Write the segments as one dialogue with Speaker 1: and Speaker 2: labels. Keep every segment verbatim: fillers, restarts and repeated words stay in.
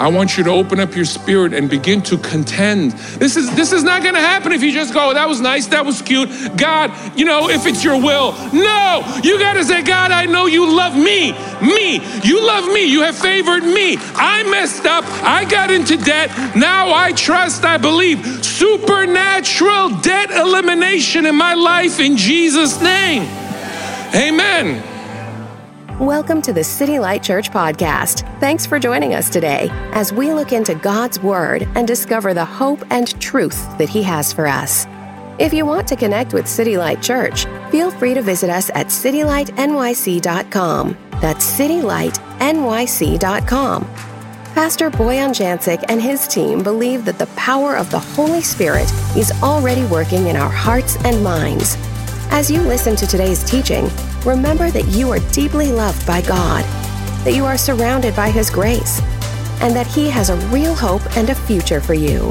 Speaker 1: I want you to open up your spirit and begin to contend. This is this is not going to happen if you just go, that was nice, that was cute. God, you know, if it's your will. No, you got to say, God, I know you love me. Me. You love me. You have favored me. I messed up. I got into debt. Now I trust, I believe. Supernatural debt elimination in my life in Jesus' name. Amen.
Speaker 2: Welcome to the City Light Church podcast. Thanks for joining us today as we look into God's Word and discover the hope and truth that He has for us. If you want to connect with City Light Church, feel free to visit us at city light n y c dot com. That's city light n y c dot com. Pastor Boyan Jancic and his team believe that the power of the Holy Spirit is already working in our hearts and minds. As you listen to today's teaching, remember that you are deeply loved by God, that you are surrounded by His grace, and that He has a real hope and a future for you.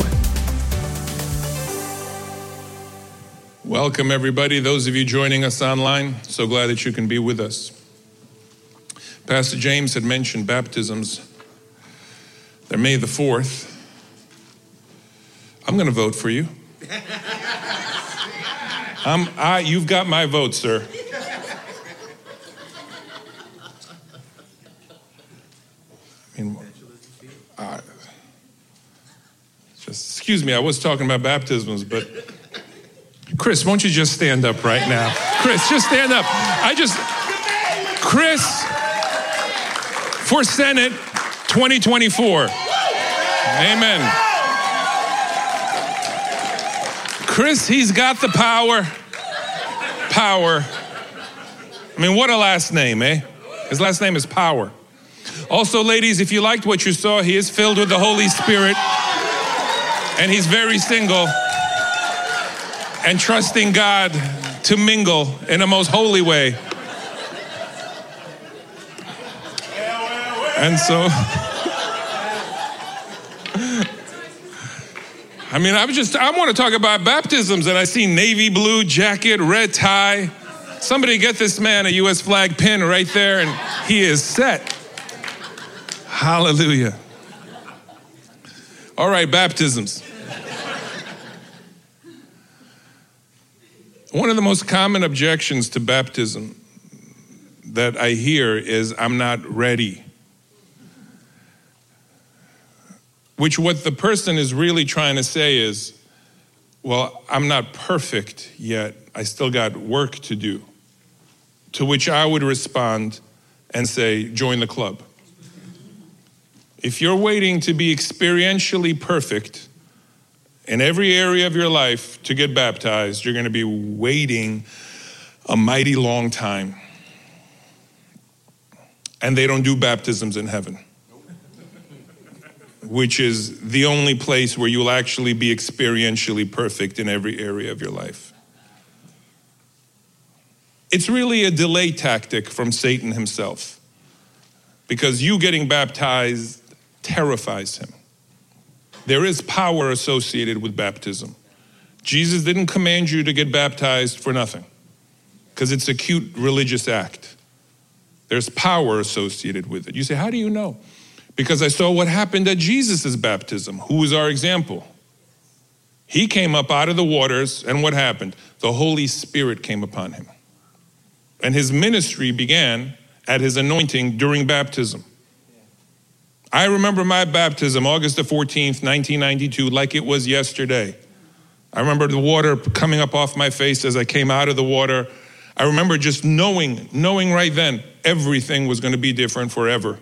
Speaker 1: Welcome, everybody. Those of you joining us online, so glad that you can be with us. Pastor James had mentioned baptisms. They're May the fourth. I'm going to vote for you. I'm, I, you've got my vote, sir. I mean, uh, just excuse me, I was talking about baptisms, but Chris, won't you just stand up right now? Chris, just stand up. I just, Chris, for Senate twenty twenty-four. Amen. Chris, he's got the power. Power. I mean, what a last name, eh? His last name is Power. Also, ladies, if you liked what you saw, he is filled with the Holy Spirit. And he's very single and trusting God to mingle in a most holy way. And so, I mean, I was just, I want to talk about baptisms, and I see navy blue jacket, red tie. Somebody get this man a U S flag pin right there, and he is set. Hallelujah. All right, baptisms. One of the most common objections to baptism that I hear is, I'm not ready. Which what the person is really trying to say is, well, I'm not perfect yet. I still got work to do. To which I would respond and say, join the club. If you're waiting to be experientially perfect in every area of your life to get baptized, you're going to be waiting a mighty long time. And they don't do baptisms in heaven, which is the only place where you'll actually be experientially perfect in every area of your life. It's really a delay tactic from Satan himself, because you getting baptized terrifies him. There is power associated with baptism. Jesus didn't command you to get baptized for nothing, because it's a cute religious act. There's power associated with it. You say, how do you know? Because I saw what happened at Jesus' baptism. Who was our example? He came up out of the waters, and what happened? The Holy Spirit came upon him. And his ministry began at his anointing during baptism. I remember my baptism, August the fourteenth, nineteen ninety-two, like it was yesterday. I remember the water coming up off my face as I came out of the water. I remember just knowing, knowing right then, everything was going to be different forever.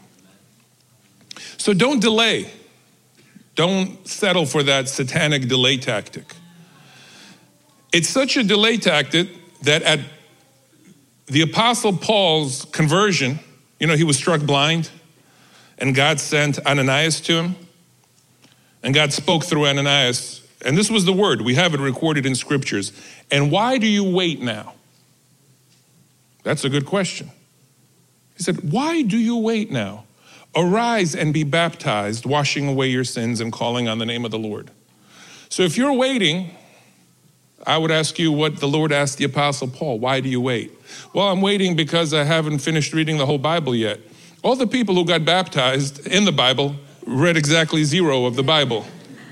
Speaker 1: So don't delay. Don't settle for that satanic delay tactic. It's such a delay tactic that at the Apostle Paul's conversion, you know, he was struck blind, and God sent Ananias to him, and God spoke through Ananias, and this was the word. We have it recorded in scriptures. And why do you wait now? That's a good question. He said, why do you wait now? Arise and be baptized, washing away your sins and calling on the name of the Lord. So if you're waiting, I would ask you what the Lord asked the Apostle Paul. Why do you wait? Well, I'm waiting because I haven't finished reading the whole Bible yet. All the people who got baptized in the Bible read exactly zero of the Bible.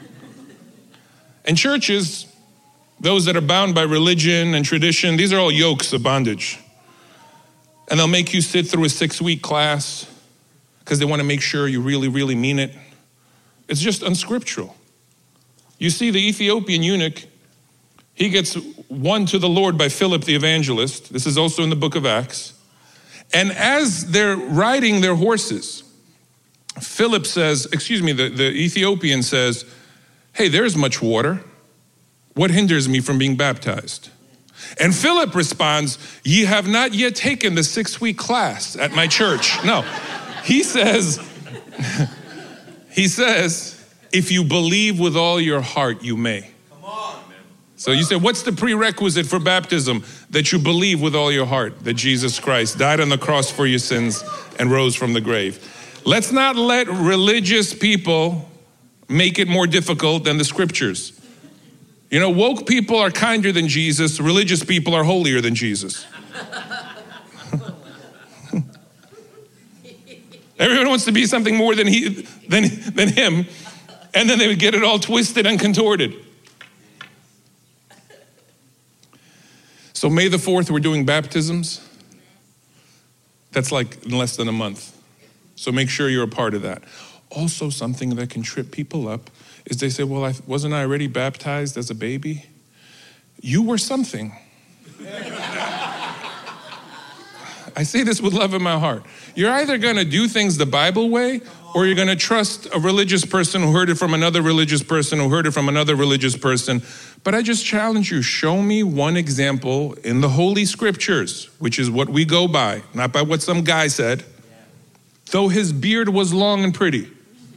Speaker 1: And churches, those that are bound by religion and tradition, these are all yokes of bondage. And they'll make you sit through a six-week class because they want to make sure you really, really mean it. It's just unscriptural. You see, the Ethiopian eunuch, he gets won to the Lord by Philip the evangelist. This is also in the book of Acts. And as they're riding their horses, Philip says, excuse me, the, the Ethiopian says, hey, there's much water. What hinders me from being baptized? And Philip responds, ye have not yet taken the six-week class at my church. No, he says, he says, if you believe with all your heart, you may. Come on. So you say, what's the prerequisite for baptism? That you believe with all your heart that Jesus Christ died on the cross for your sins and rose from the grave. Let's not let religious people make it more difficult than the scriptures. You know, woke people are kinder than Jesus. Religious people are holier than Jesus. Everyone wants to be something more than he, than, than him. And then they would get it all twisted and contorted. So May the fourth, we're doing baptisms. That's like in less than a month. So make sure you're a part of that. Also, something that can trip people up is they say, well, I, wasn't I already baptized as a baby? You were something. I say this with love in my heart. You're either going to do things the Bible way, or you're going to trust a religious person who heard it from another religious person who heard it from another religious person. But I just challenge you, show me one example in the Holy Scriptures, which is what we go by, not by what some guy said, though his beard was long and pretty,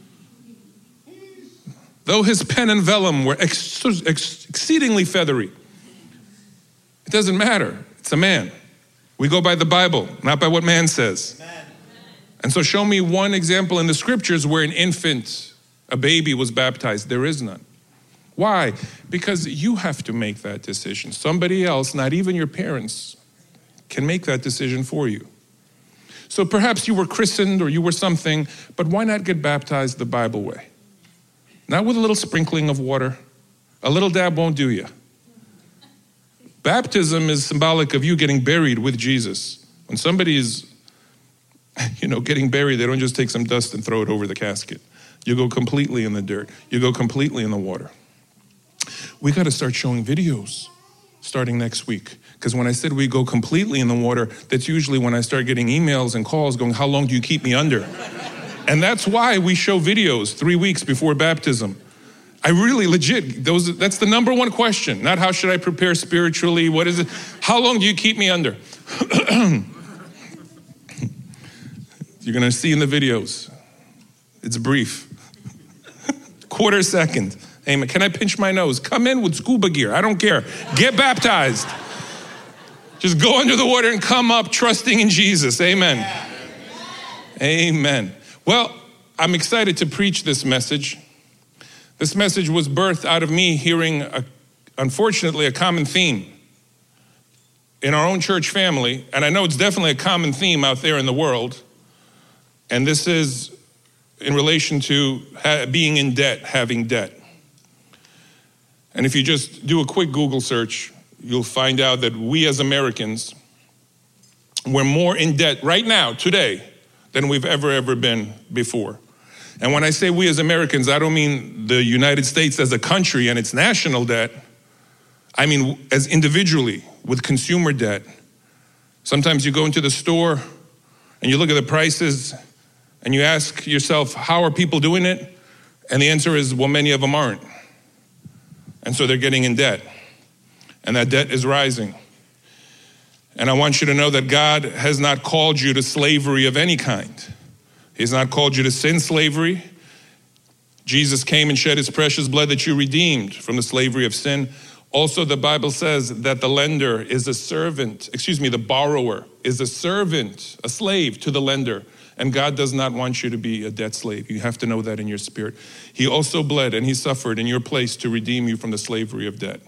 Speaker 1: though his pen and vellum were ex- ex- exceedingly feathery. It doesn't matter. It's a man. We go by the Bible, not by what man says. Amen. And so show me one example in the scriptures where an infant, a baby, was baptized. There is none. Why? Because you have to make that decision. Somebody else, not even your parents, can make that decision for you. So perhaps you were christened or you were something, but why not get baptized the Bible way? Not with a little sprinkling of water. A little dab won't do you. Baptism is symbolic of you getting buried with Jesus. When somebody is, you know, getting buried, they don't just take some dust and throw it over the casket. You go completely in the dirt. You go completely in the water. We got to start showing videos starting next week. Because when I said we go completely in the water, that's usually when I start getting emails and calls going, how long do you keep me under? And that's why we show videos three weeks before baptism. I really legit, those, that's the number one question. Not how should I prepare spiritually, what is it? How long do you keep me under? You're gonna see in the videos. It's brief. Quarter second. Amen. Can I pinch my nose? Come in with scuba gear, I don't care. Get baptized. Just go under the water and come up trusting in Jesus, amen. Amen. Well, I'm excited to preach this message. This message was birthed out of me hearing, a, unfortunately, a common theme in our own church family, and I know it's definitely a common theme out there in the world, and this is in relation to ha- being in debt, having debt. And if you just do a quick Google search, you'll find out that we as Americans, we're more in debt right now, today, than we've ever, ever been before. And when I say we as Americans, I don't mean the United States as a country and its national debt. I mean as individually with consumer debt. Sometimes you go into the store and you look at the prices and you ask yourself, how are people doing it? And the answer is, well, many of them aren't. And so they're getting in debt. And that debt is rising. And I want you to know that God has not called you to slavery of any kind. He's not called you to sin slavery. Jesus came and shed his precious blood that you redeemed from the slavery of sin. Also, the Bible says that the lender is a servant, excuse me, the borrower is a servant, a slave to the lender. And God does not want you to be a debt slave. You have to know that in your spirit. He also bled and he suffered in your place to redeem you from the slavery of debt.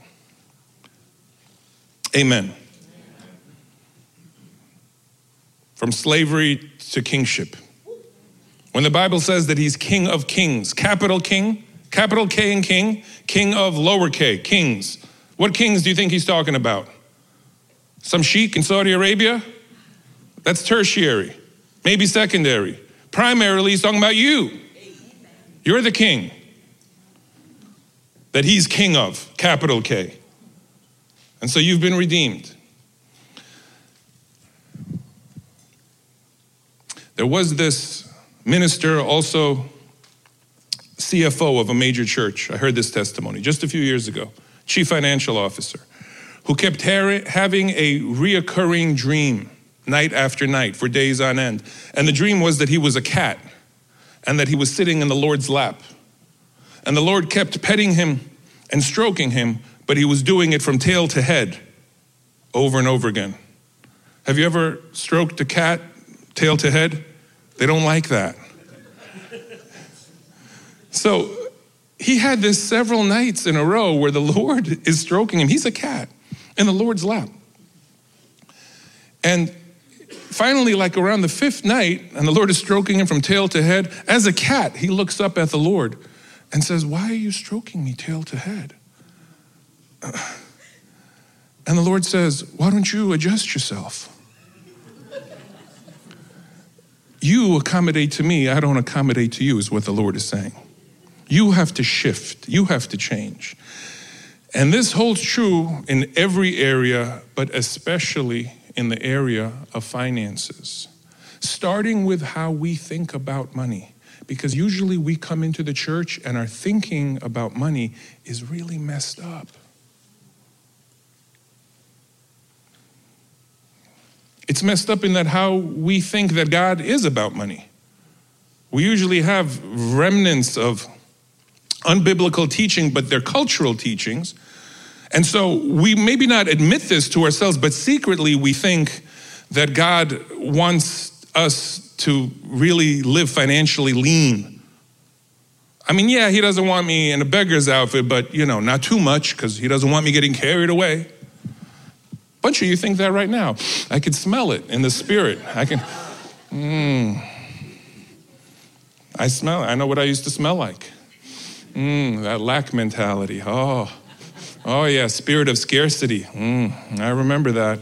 Speaker 1: Amen. From slavery to kingship. When the Bible says that he's King of Kings, capital King, capital K in King, King of lower K, kings. What kings do you think he's talking about? Some sheik in Saudi Arabia? That's tertiary, maybe secondary. Primarily, he's talking about you. You're the king that he's king of, capital K. And so you've been redeemed. There was this minister, also C F O of a major church. I heard this testimony just a few years ago. Chief financial officer, who kept ha- having a reoccurring dream night after night for days on end. And the dream was that he was a cat and that he was sitting in the Lord's lap. And the Lord kept petting him and stroking him, but he was doing it from tail to head over and over again. Have you ever stroked a cat tail to head? They don't like that. So he had this several nights in a row where the Lord is stroking him. He's a cat in the Lord's lap. And finally, like around the fifth night, and the Lord is stroking him from tail to head, as a cat, he looks up at the Lord and says, "Why are you stroking me tail to head?" And the Lord says, "Why don't you adjust yourself? You accommodate to me, I don't accommodate to you," is what the Lord is saying. You have to shift, you have to change. And this holds true in every area, but especially in the area of finances. Starting with how we think about money. Because usually we come into the church and our thinking about money is really messed up. It's messed up in that how we think that God is about money. We usually have remnants of unbiblical teaching, but they're cultural teachings. And so we maybe not admit this to ourselves, but secretly we think that God wants us to really live financially lean. I mean, yeah, he doesn't want me in a beggar's outfit, but you know, not too much, because he doesn't want me getting carried away. Bunch of you think that right now. I could smell it in the spirit. I can, mmm. I smell it. I know what I used to smell like. Mmm, that lack mentality. Oh, oh yeah, spirit of scarcity. Mmm, I remember that.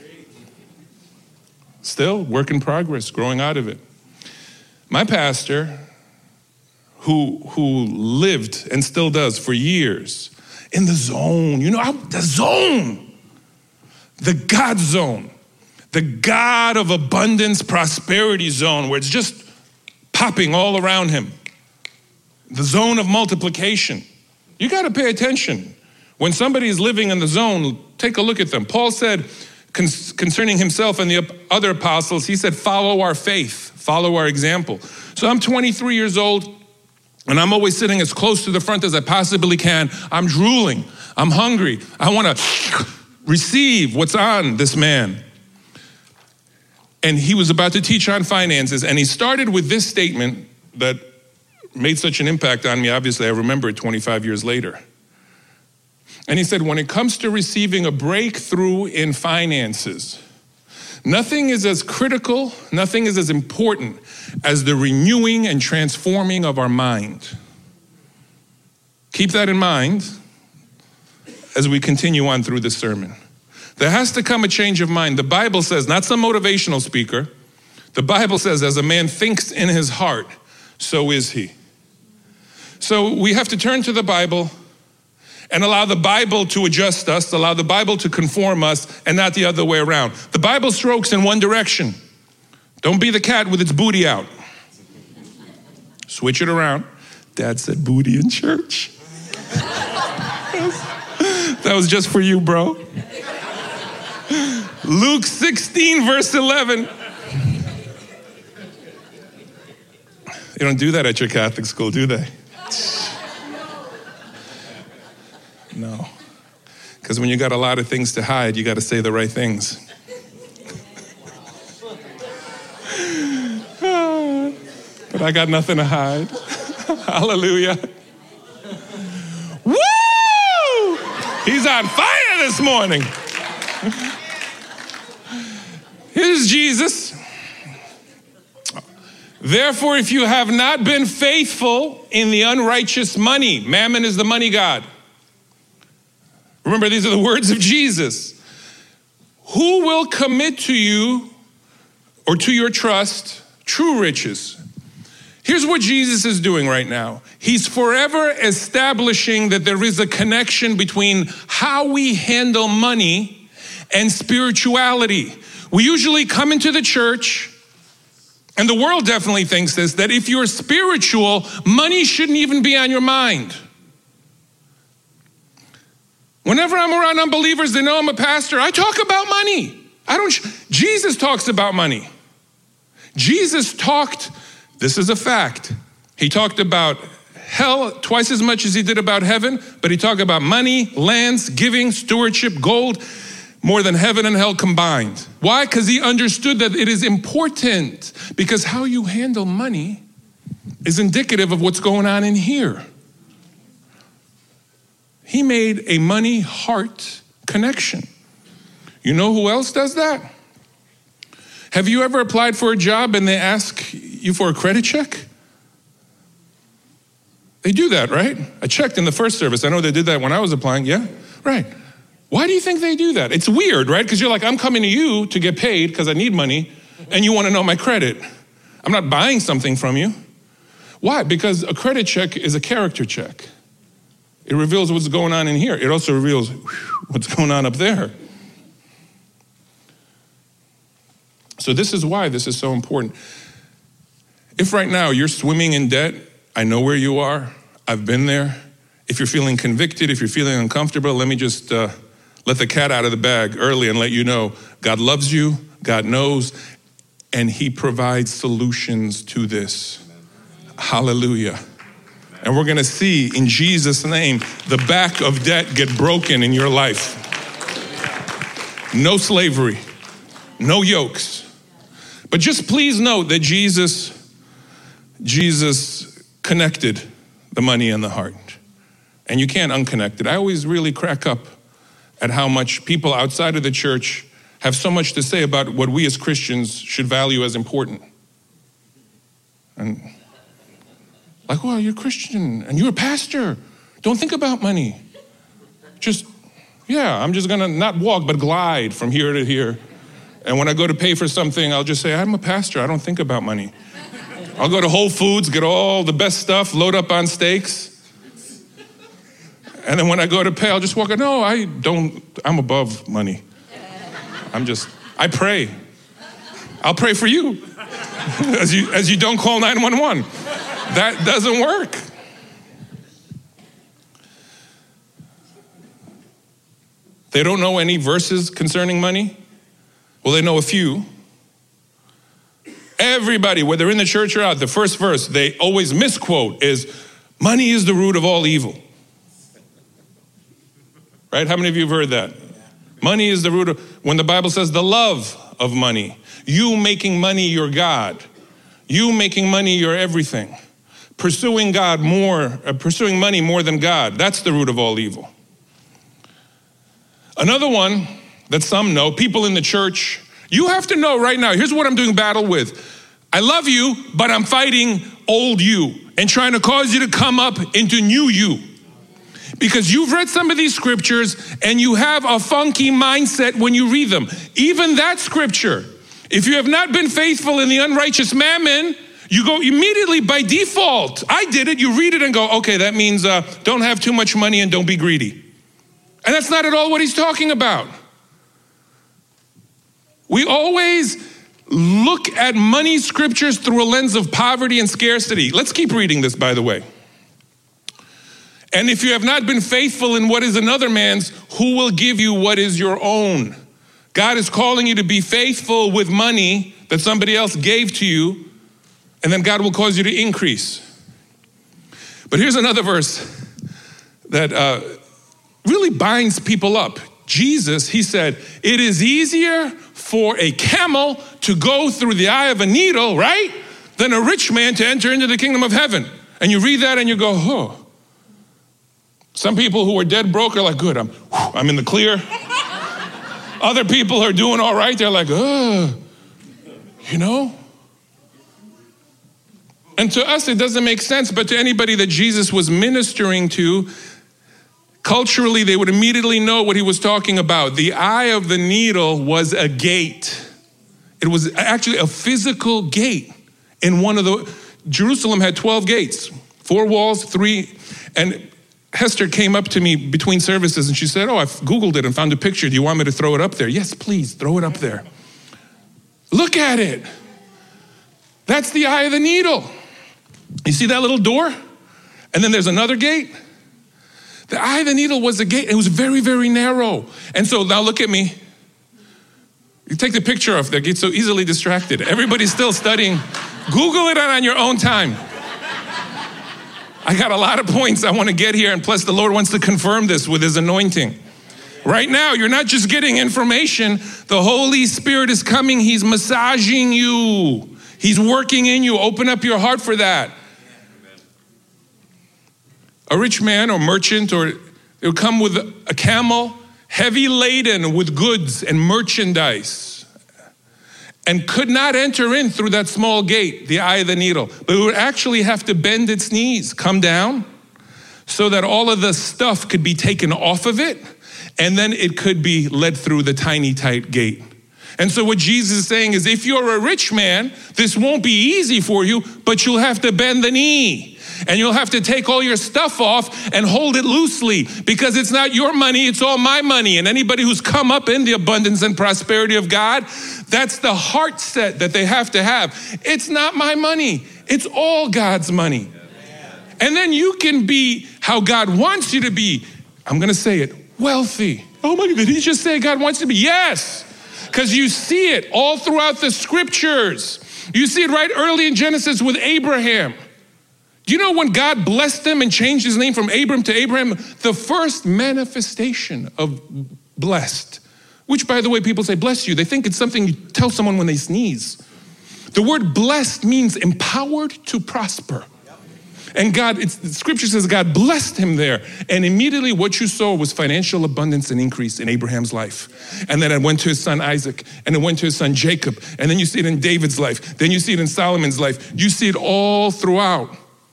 Speaker 1: Still, work in progress, growing out of it. My pastor, who, who lived and still does for years in the zone, you know, the zone, the God zone, the God of abundance, prosperity zone, where it's just popping all around him. The zone of multiplication. You got to pay attention. When somebody is living in the zone, take a look at them. Paul said concerning himself and the other apostles, he said, follow our faith, follow our example. So I'm twenty-three years old, and I'm always sitting as close to the front as I possibly can. I'm drooling. I'm hungry. I want to receive what's on this man. And he was about to teach on finances, and he started with this statement that made such an impact on me. Obviously, I remember it twenty-five years later. And he said, when it comes to receiving a breakthrough in finances, nothing is as critical, nothing is as important as the renewing and transforming of our mind. Keep that in mind as we continue on through this sermon. There has to come a change of mind. The Bible says, not some motivational speaker, the Bible says, as a man thinks in his heart, so is he. So we have to turn to the Bible and allow the Bible to adjust us, allow the Bible to conform us, and not the other way around. The Bible strokes in one direction. Don't be the cat with its booty out. Switch it around. Dad said booty in church. That was just for you, bro. Luke sixteen, verse eleven. They don't do that at your Catholic school, do they? No. Because when you got a lot of things to hide, you got to say the right things. But I got nothing to hide. Hallelujah. Woo! He's on fire this morning. Here's Jesus. Therefore, if you have not been faithful in the unrighteous money, mammon is the money god. Remember, these are the words of Jesus. Who will commit to you or to your trust true riches? Here's what Jesus is doing right now. He's forever establishing that there is a connection between how we handle money and spirituality. We usually come into the church, and the world definitely thinks this, that if you're spiritual, money shouldn't even be on your mind. Whenever I'm around unbelievers, they know I'm a pastor, I talk about money. I don't, Jesus talks about money. Jesus talked, this is a fact, he talked about hell twice as much as he did about heaven, but he talked about money, lands, giving, stewardship, gold, more than heaven and hell combined. Why? Because he understood that it is important, because how you handle money is indicative of what's going on in here. He made a money-heart connection. You know who else does that? Have you ever applied for a job and they ask you for a credit check? They do that, right? I checked in the first service. I know they did that when I was applying. Yeah, right. Why do you think they do that? It's weird, right? Because you're like, I'm coming to you to get paid because I need money, and you want to know my credit. I'm not buying something from you. Why? Because a credit check is a character check. It reveals what's going on in here. It also reveals what's going on up there. So this is why this is so important. If right now you're swimming in debt, I know where you are. I've been there. If you're feeling convicted, if you're feeling uncomfortable, let me just uh, let the cat out of the bag early and let you know God loves you, God knows, and he provides solutions to this. Amen. Hallelujah. And we're going to see in Jesus' name the back of debt get broken in your life. No slavery, no yokes. But just please note that Jesus, Jesus connected the money and the heart. And you can't unconnect it. I always really crack up at how much people outside of the church have so much to say about what we as Christians should value as important. And like, well, you're a Christian and you're a pastor. Don't think about money. Just, yeah, I'm just gonna not walk, but glide from here to here. And when I go to pay for something, I'll just say, I'm a pastor, I don't think about money. I'll go to Whole Foods, get all the best stuff, load up on steaks. And then when I go to pay, I'll just walk in, no, I don't, I'm above money. I'm just, I pray. I'll pray for you as you, as you don't call nine one one. That doesn't work. They don't know any verses concerning money? Well, they know a few. Everybody, whether in the church or out, the first verse they always misquote is, money is the root of all evil. Right? How many of you have heard that? Money is the root of, when the Bible says the love of money, you making money your God, you making money your everything, pursuing God more, uh, pursuing money more than God, that's the root of all evil. Another one that some know, people in the church, you have to know right now, here's what I'm doing battle with. I love you, but I'm fighting old you and trying to cause you to come up into new you. Because you've read some of these scriptures and you have a funky mindset when you read them. Even that scripture, if you have not been faithful in the unrighteous mammon, you go immediately by default. I did it, you read it and go, okay, that means uh, don't have too much money and don't be greedy. And that's not at all what he's talking about. We always look at money scriptures through a lens of poverty and scarcity. Let's keep reading this, by the way. And if you have not been faithful in what is another man's, who will give you what is your own? God is calling you to be faithful with money that somebody else gave to you, and then God will cause you to increase. But here's another verse that uh, really binds people up. Jesus, he said, it is easier for a camel to go through the eye of a needle, right? Than a rich man to enter into the kingdom of heaven. And you read that and you go, oh. Some people who are dead broke are like, good, I'm, I'm in the clear. Other people are doing all right. They're like, oh, you know. And to us, it doesn't make sense, but to anybody that Jesus was ministering to, culturally, they would immediately know what he was talking about. The eye of the needle was a gate. It was actually a physical gate in one of the, Jerusalem had twelve gates, four walls, three, and Hester came up to me between services and she said, oh, I've Googled it and found a picture. Do you want me to throw it up there? Yes, please, throw it up there. Look at it. That's the eye of the needle. You see that little door? And then there's another gate. The eye of the needle was a gate. It was very, very narrow. And so now look at me. You take the picture off there, get so easily distracted. Everybody's still studying. Google it on your own time. I got a lot of points I want to get here, and plus the Lord wants to confirm this with his anointing. Right now, you're not just getting information. The Holy Spirit is coming. He's massaging you. He's working in you. Open up your heart for that. A rich man or merchant, or it would come with a camel, heavy laden with goods and merchandise, and could not enter in through that small gate, the eye of the needle, but it would actually have to bend its knees, come down, so that all of the stuff could be taken off of it, and then it could be led through the tiny, tight gate. And so what Jesus is saying is, if you're a rich man, this won't be easy for you, but you'll have to bend the knee. And you'll have to take all your stuff off and hold it loosely, because it's not your money, it's all my money. And anybody who's come up in the abundance and prosperity of God, that's the heart set that they have to have. It's not my money, it's all God's money. And then you can be how God wants you to be. I'm gonna say it, wealthy. Oh my God, did he just say God wants you to be? Yes, because you see it all throughout the scriptures. You see it right early in Genesis with Abraham. Do you know when God blessed him and changed his name from Abram to Abraham? The first manifestation of blessed, which by the way, people say bless you. They think it's something you tell someone when they sneeze. The word blessed means empowered to prosper. And God, it's, the scripture says God blessed him there. And immediately what you saw was financial abundance and increase in Abraham's life. And then it went to his son Isaac, and it went to his son Jacob. And then you see it in David's life. Then you see it in Solomon's life. You see it all throughout.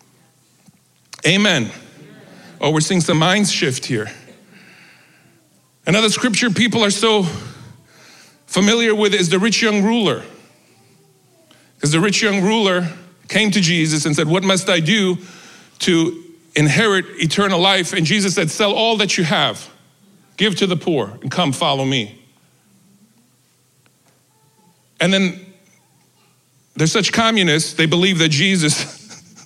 Speaker 1: Amen. Oh, we're seeing some minds shift here. Another scripture people are so familiar with is the rich young ruler. Because the rich young ruler came to Jesus and said, what must I do to inherit eternal life? And Jesus said, sell all that you have, give to the poor, and come follow me. And then they're such communists, they believe that Jesus,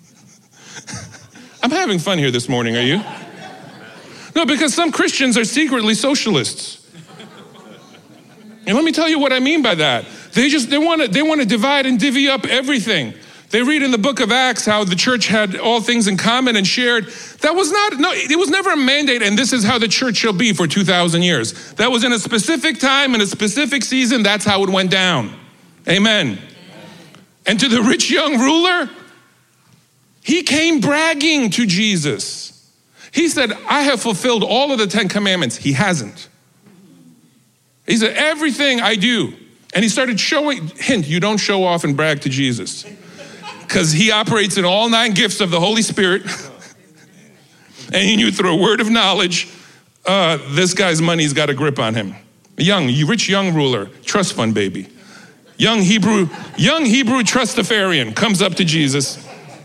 Speaker 1: I'm having fun here this morning, are you? No, because some Christians are secretly socialists. And let me tell you what I mean by that. They just, they want to they want to divide and divvy up everything. They read in the book of Acts how the church had all things in common and shared. That was not, no, it was never a mandate, and this is how the church shall be for two thousand years. That was in a specific time, in a specific season, that's how it went down. Amen. And to the rich young ruler, he came bragging to Jesus. He said, I have fulfilled all of the Ten Commandments. He hasn't. He said, everything I do. And he started showing, hint, you don't show off and brag to Jesus. Because he operates in all nine gifts of the Holy Spirit. And he knew through a word of knowledge, uh, this guy's money's got a grip on him. Young, rich young ruler, trust fund baby. Young Hebrew, young Hebrew trustafarian comes up to Jesus.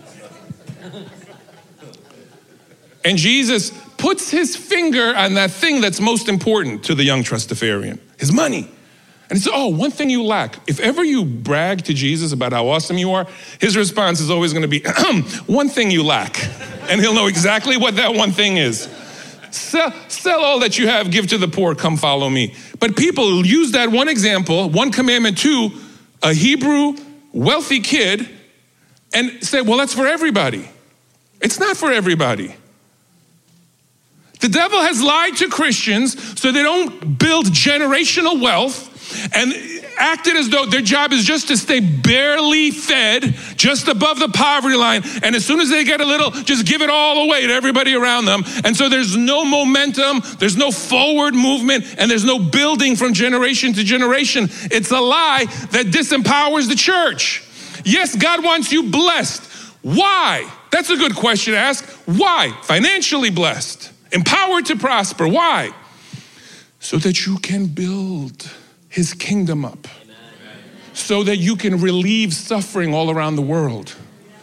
Speaker 1: And Jesus puts his finger on that thing that's most important to the young trustafarian, his money. And he says, oh, one thing you lack. If ever you brag to Jesus about how awesome you are, his response is always going to be, one thing you lack. And he'll know exactly what that one thing is. Sell, sell all that you have, give to the poor, come follow me. But people use that one example, one commandment to a Hebrew wealthy kid and say, well, that's for everybody. It's not for everybody. The devil has lied to Christians so they don't build generational wealth and acted as though their job is just to stay barely fed, just above the poverty line. And as soon as they get a little, just give it all away to everybody around them. And so there's no momentum, there's no forward movement, and there's no building from generation to generation. It's a lie that disempowers the church. Yes, God wants you blessed. Why? That's a good question to ask. Why? Financially blessed, empowered to prosper. Why? So that you can build his kingdom up. Amen. So that you can relieve suffering all around the world.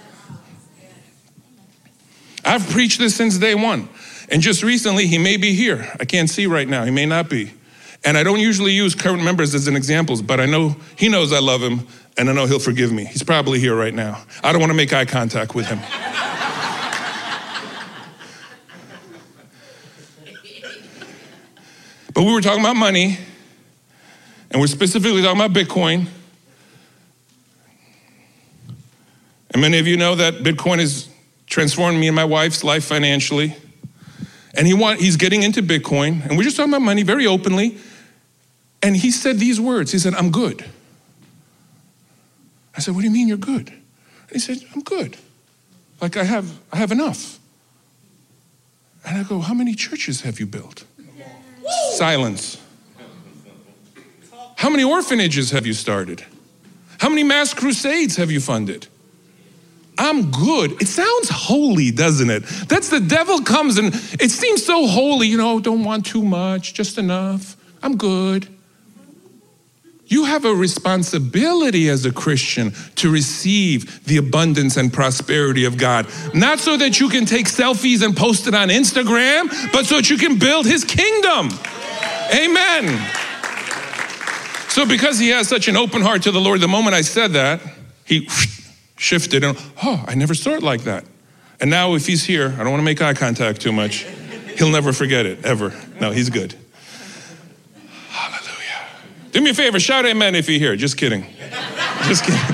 Speaker 1: I've preached this since day one. And just recently, he may be here. I can't see right now. He may not be. And I don't usually use current members as an examples, but I know he knows I love him, and I know he'll forgive me. He's probably here right now. I don't want to make eye contact with him. But we were talking about money, and we're specifically talking about Bitcoin. And many of you know that Bitcoin has transformed me and my wife's life financially. And he want, he's getting into Bitcoin, and we're just talking about money very openly. And he said these words. He said, I'm good. I said, what do you mean you're good? And he said, I'm good. Like I have, I have enough. And I go, how many churches have you built? Silence. How many orphanages have you started? How many mass crusades have you funded? I'm good. It sounds holy, doesn't it? That's the devil comes and it seems so holy, you know, don't want too much, just enough. I'm good. You have a responsibility as a Christian to receive the abundance and prosperity of God. Not so that you can take selfies and post it on Instagram, but so that you can build his kingdom. Amen. So because he has such an open heart to the Lord, the moment I said that, he shifted and, oh, I never saw it like that. And now if he's here, I don't want to make eye contact too much. He'll never forget it, ever. No, he's good. Hallelujah. Do me a favor, shout amen if you're here. Just kidding. Just kidding.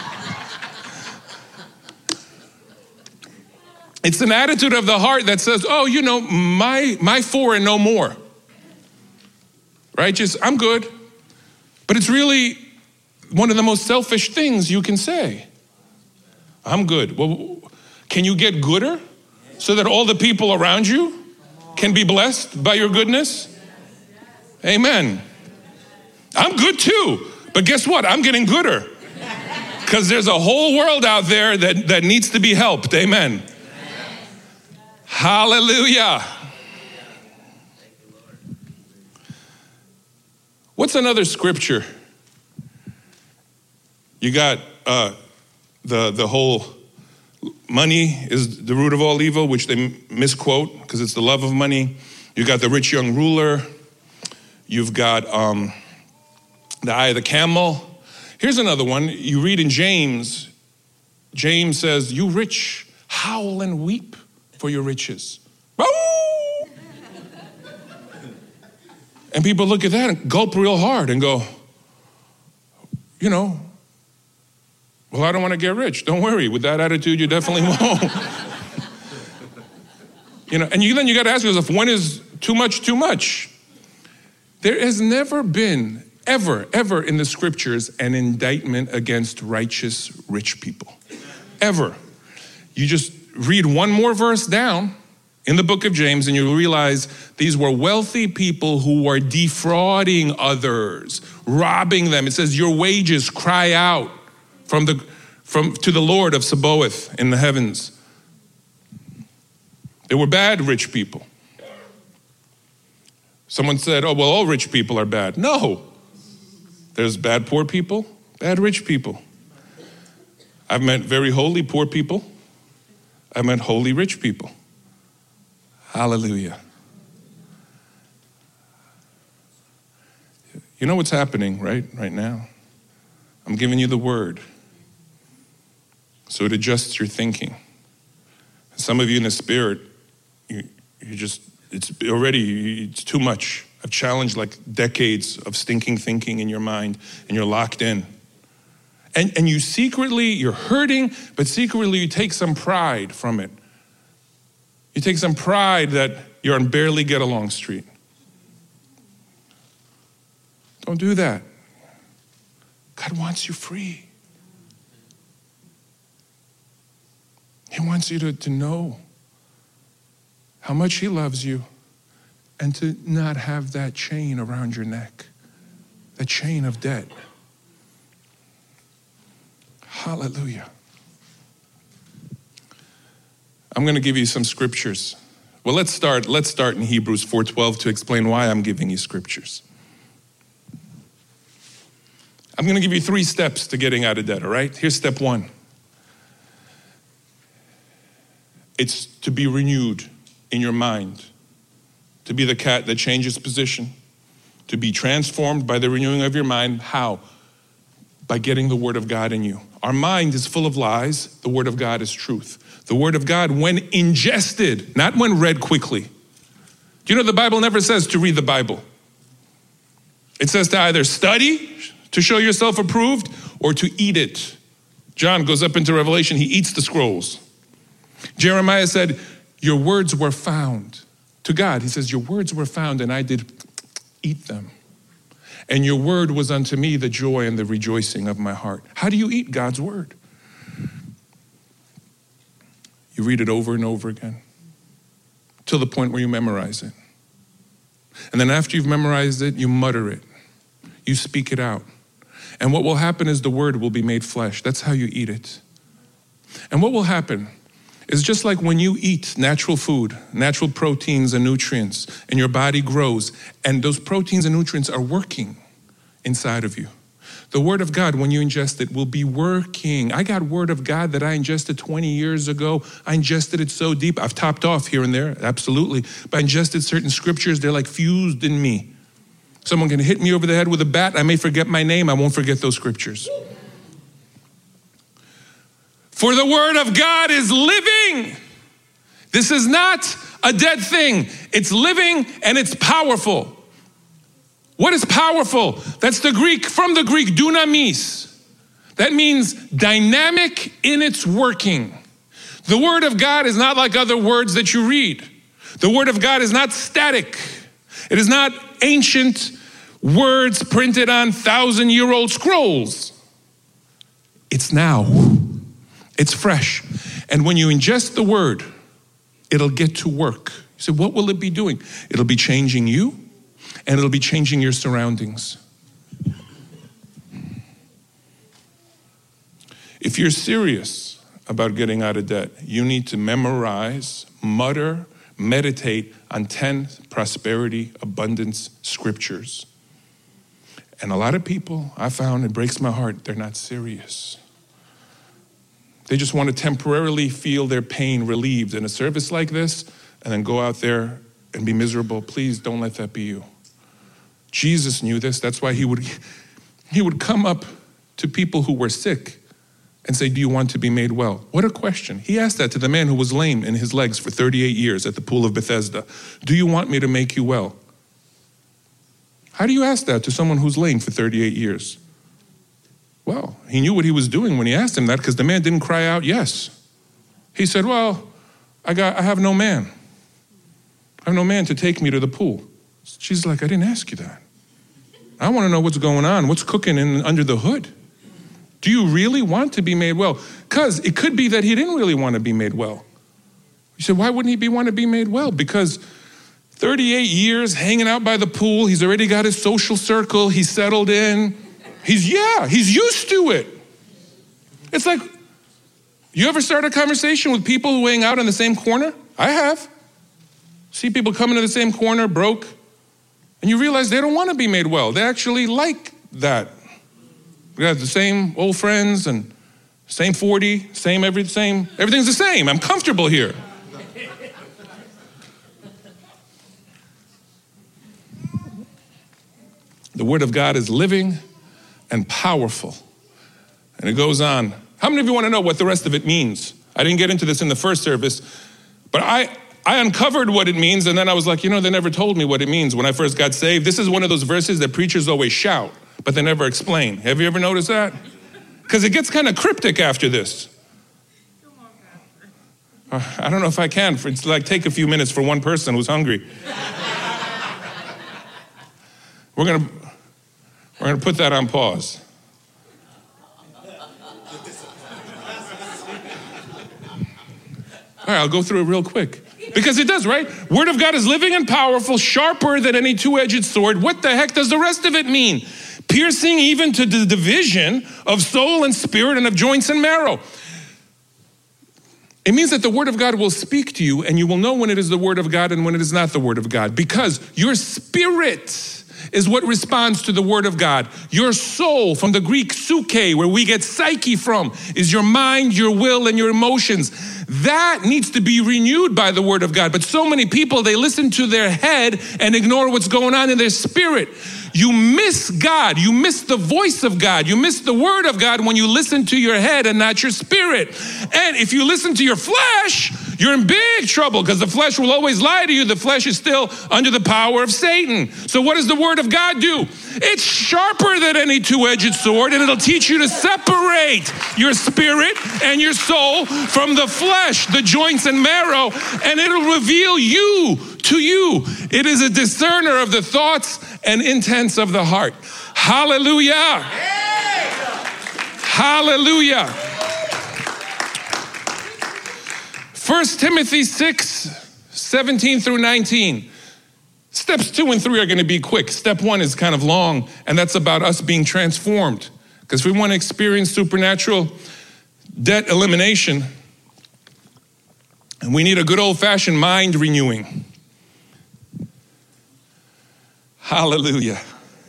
Speaker 1: It's an attitude of the heart that says, oh, you know, my, my four and no more. Right? Just, I'm good. But it's really one of the most selfish things you can say. I'm good. Well, can you get gooder so that all the people around you can be blessed by your goodness? Amen. I'm good too, but guess what? I'm getting gooder because there's a whole world out there that, that needs to be helped. Amen. Hallelujah. What's another scripture? You got uh, the, the whole money is the root of all evil, which they misquote because it's the love of money. You got the rich young ruler. You've got um, the eye of the camel. Here's another one. You read in James, James says, you rich, howl and weep for your riches. And people look at that and gulp real hard and go, you know, well, I don't want to get rich. Don't worry. With that attitude, you definitely won't. You know, and you, then you got to ask yourself, when is too much too much? There has never been, ever, ever in the scriptures, an indictment against righteous rich people. Ever. You just read one more verse down in the book of James and you realize these were wealthy people who were defrauding others, robbing them. It says, your wages cry out from the from to the Lord of Sabaoth in the heavens. They were bad rich people. Someone said, oh, well, all rich people are bad. No. There's bad poor people, bad rich people. I've met very holy poor people. I've met holy rich people. Hallelujah. You know what's happening, right? Right now. I'm giving you the word. So it adjusts your thinking. Some of you in the spirit, you, you just, it's already, it's too much. I've challenged like decades of stinking thinking in your mind and you're locked in. And, and you secretly, you're hurting, but secretly you take some pride from it. You take some pride that you're on barely get along street. Don't do that. God wants you free. He wants you to, to know how much he loves you and to not have that chain around your neck, the chain of debt. Hallelujah. I'm going to give you some scriptures. Well, let's start, let's start in Hebrews four twelve to explain why I'm giving you scriptures. I'm going to give you three steps to getting out of debt, all right? Here's step one. It's to be renewed in your mind, to be the cat that changes position, to be transformed by the renewing of your mind. How? By getting the word of God in you. Our mind is full of lies. The word of God is truth. The word of God, when ingested, not when read quickly. Do you know the Bible never says to read the Bible? It says to either study to show yourself approved or to eat it. John goes up into Revelation, he eats the scrolls. Jeremiah said, your words were found. To God, he says, your words were found and I did eat them. And your word was unto me the joy and the rejoicing of my heart. How do you eat God's word? You read it over and over again till the point where you memorize it. And then after you've memorized it, you mutter it. You speak it out. And what will happen is the word will be made flesh. That's how you eat it. And what will happen is just like when you eat natural food, natural proteins and nutrients, and your body grows, and those proteins and nutrients are working inside of you. The word of God, when you ingest it, will be working. I got word of God that I ingested twenty years ago. I ingested it so deep. I've topped off here and there, absolutely. But I ingested certain scriptures, they're like fused in me. Someone can hit me over the head with a bat. I may forget my name. I won't forget those scriptures. For the word of God is living. This is not a dead thing. It's living and it's powerful. What is powerful? That's the Greek, from the Greek, dunamis. That means dynamic in its working. The word of God is not like other words that you read. The word of God is not static. It is not ancient words printed on thousand-year-old scrolls. It's now. It's fresh. And when you ingest the word, it'll get to work. You say, what will it be doing? It'll be changing you, and it'll be changing your surroundings. If you're serious about getting out of debt, you need to memorize, mutter, meditate on ten prosperity, abundance scriptures. And a lot of people, I found, it breaks my heart, they're not serious. They just want to temporarily feel their pain relieved in a service like this and then go out there and be miserable. Please don't let that be you. Jesus knew this. That's why he would, he would come up to people who were sick and say, do you want to be made well? What a question. He asked that to the man who was lame in his legs for thirty-eight years at the pool of Bethesda. Do you want me to make you well? How do you ask that to someone who's lame for thirty-eight years? Well, he knew what he was doing when he asked him that, because the man didn't cry out yes. He said, well, I got, I have no man. I have no man to take me to the pool. She's like, I didn't ask you that. I want to know what's going on, what's cooking in under the hood. Do you really want to be made well? Because it could be that he didn't really want to be made well. You said, why wouldn't he be want to be made well? Because thirty-eight years hanging out by the pool, he's already got his social circle, he's settled in. He's, yeah, he's used to it. It's like, you ever start a conversation with people who hang out in the same corner? I have. See people coming to the same corner, broke, and you realize they don't want to be made well. They actually like that. We got the same old friends and same forty, same every, same, everything's the same. I'm comfortable here. The word of God is living and powerful. And it goes on. How many of you want to know what the rest of it means? I didn't get into this in the first service, but I, I uncovered what it means, and then I was like, you know, they never told me what it means when I first got saved. This is one of those verses that preachers always shout, but they never explain. Have you ever noticed that? Because it gets kind of cryptic after this. Uh, I don't know if I can. It's like take a few minutes for one person who's hungry. We're gonna, we're gonna put that on pause. All right, I'll go through it real quick. Because it does, right? Word of God is living and powerful, sharper than any two-edged sword. What the heck does the rest of it mean? Piercing even to the division of soul and spirit and of joints and marrow. It means that the word of God will speak to you and you will know when it is the word of God and when it is not the word of God, because your spirit is what responds to the word of God. Your soul, from the Greek psyche, where we get psyche from, is your mind, your will, and your emotions. That needs to be renewed by the word of God. But so many people, they listen to their head and ignore what's going on in their spirit. You miss God. You miss the voice of God. You miss the word of God when you listen to your head and not your spirit. And if you listen to your flesh, you're in big trouble, because the flesh will always lie to you. The flesh is still under the power of Satan. So what does the word of God do? It's sharper than any two-edged sword, and it'll teach you to separate your spirit and your soul from the flesh, the joints and marrow, and it'll reveal you to you. It is a discerner of the thoughts and intents of the heart. Hallelujah. Hallelujah. First Timothy six, seventeen through nineteen. Steps two and three are going to be quick. Step one is kind of long, and that's about us being transformed. Because if we want to experience supernatural debt elimination, and we need a good old-fashioned mind renewing. Hallelujah.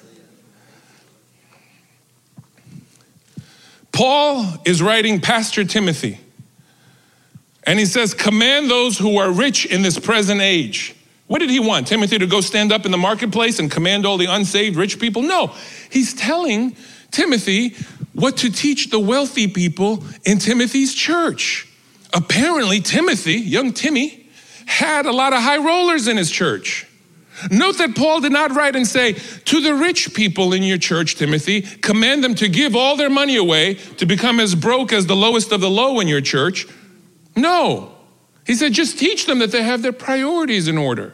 Speaker 1: Paul is writing Pastor Timothy. And he says, command those who are rich in this present age. What did he want? Timothy to go stand up in the marketplace and command all the unsaved rich people? No, he's telling Timothy what to teach the wealthy people in Timothy's church. Apparently, Timothy, young Timmy, had a lot of high rollers in his church. Note that Paul did not write and say, to the rich people in your church, Timothy, command them to give all their money away to become as broke as the lowest of the low in your church. No. He said, just teach them that they have their priorities in order.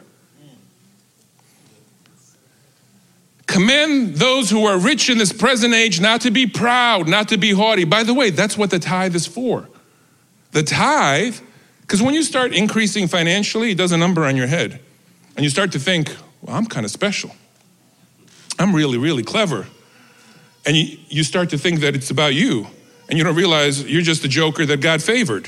Speaker 1: Command those who are rich in this present age not to be proud, not to be haughty. By the way, that's what the tithe is for. The tithe, because when you start increasing financially, it does a number on your head. And you start to think, well, I'm kind of special. I'm really, really clever. And you, you start to think that it's about you. And you don't realize you're just the joker that God favored.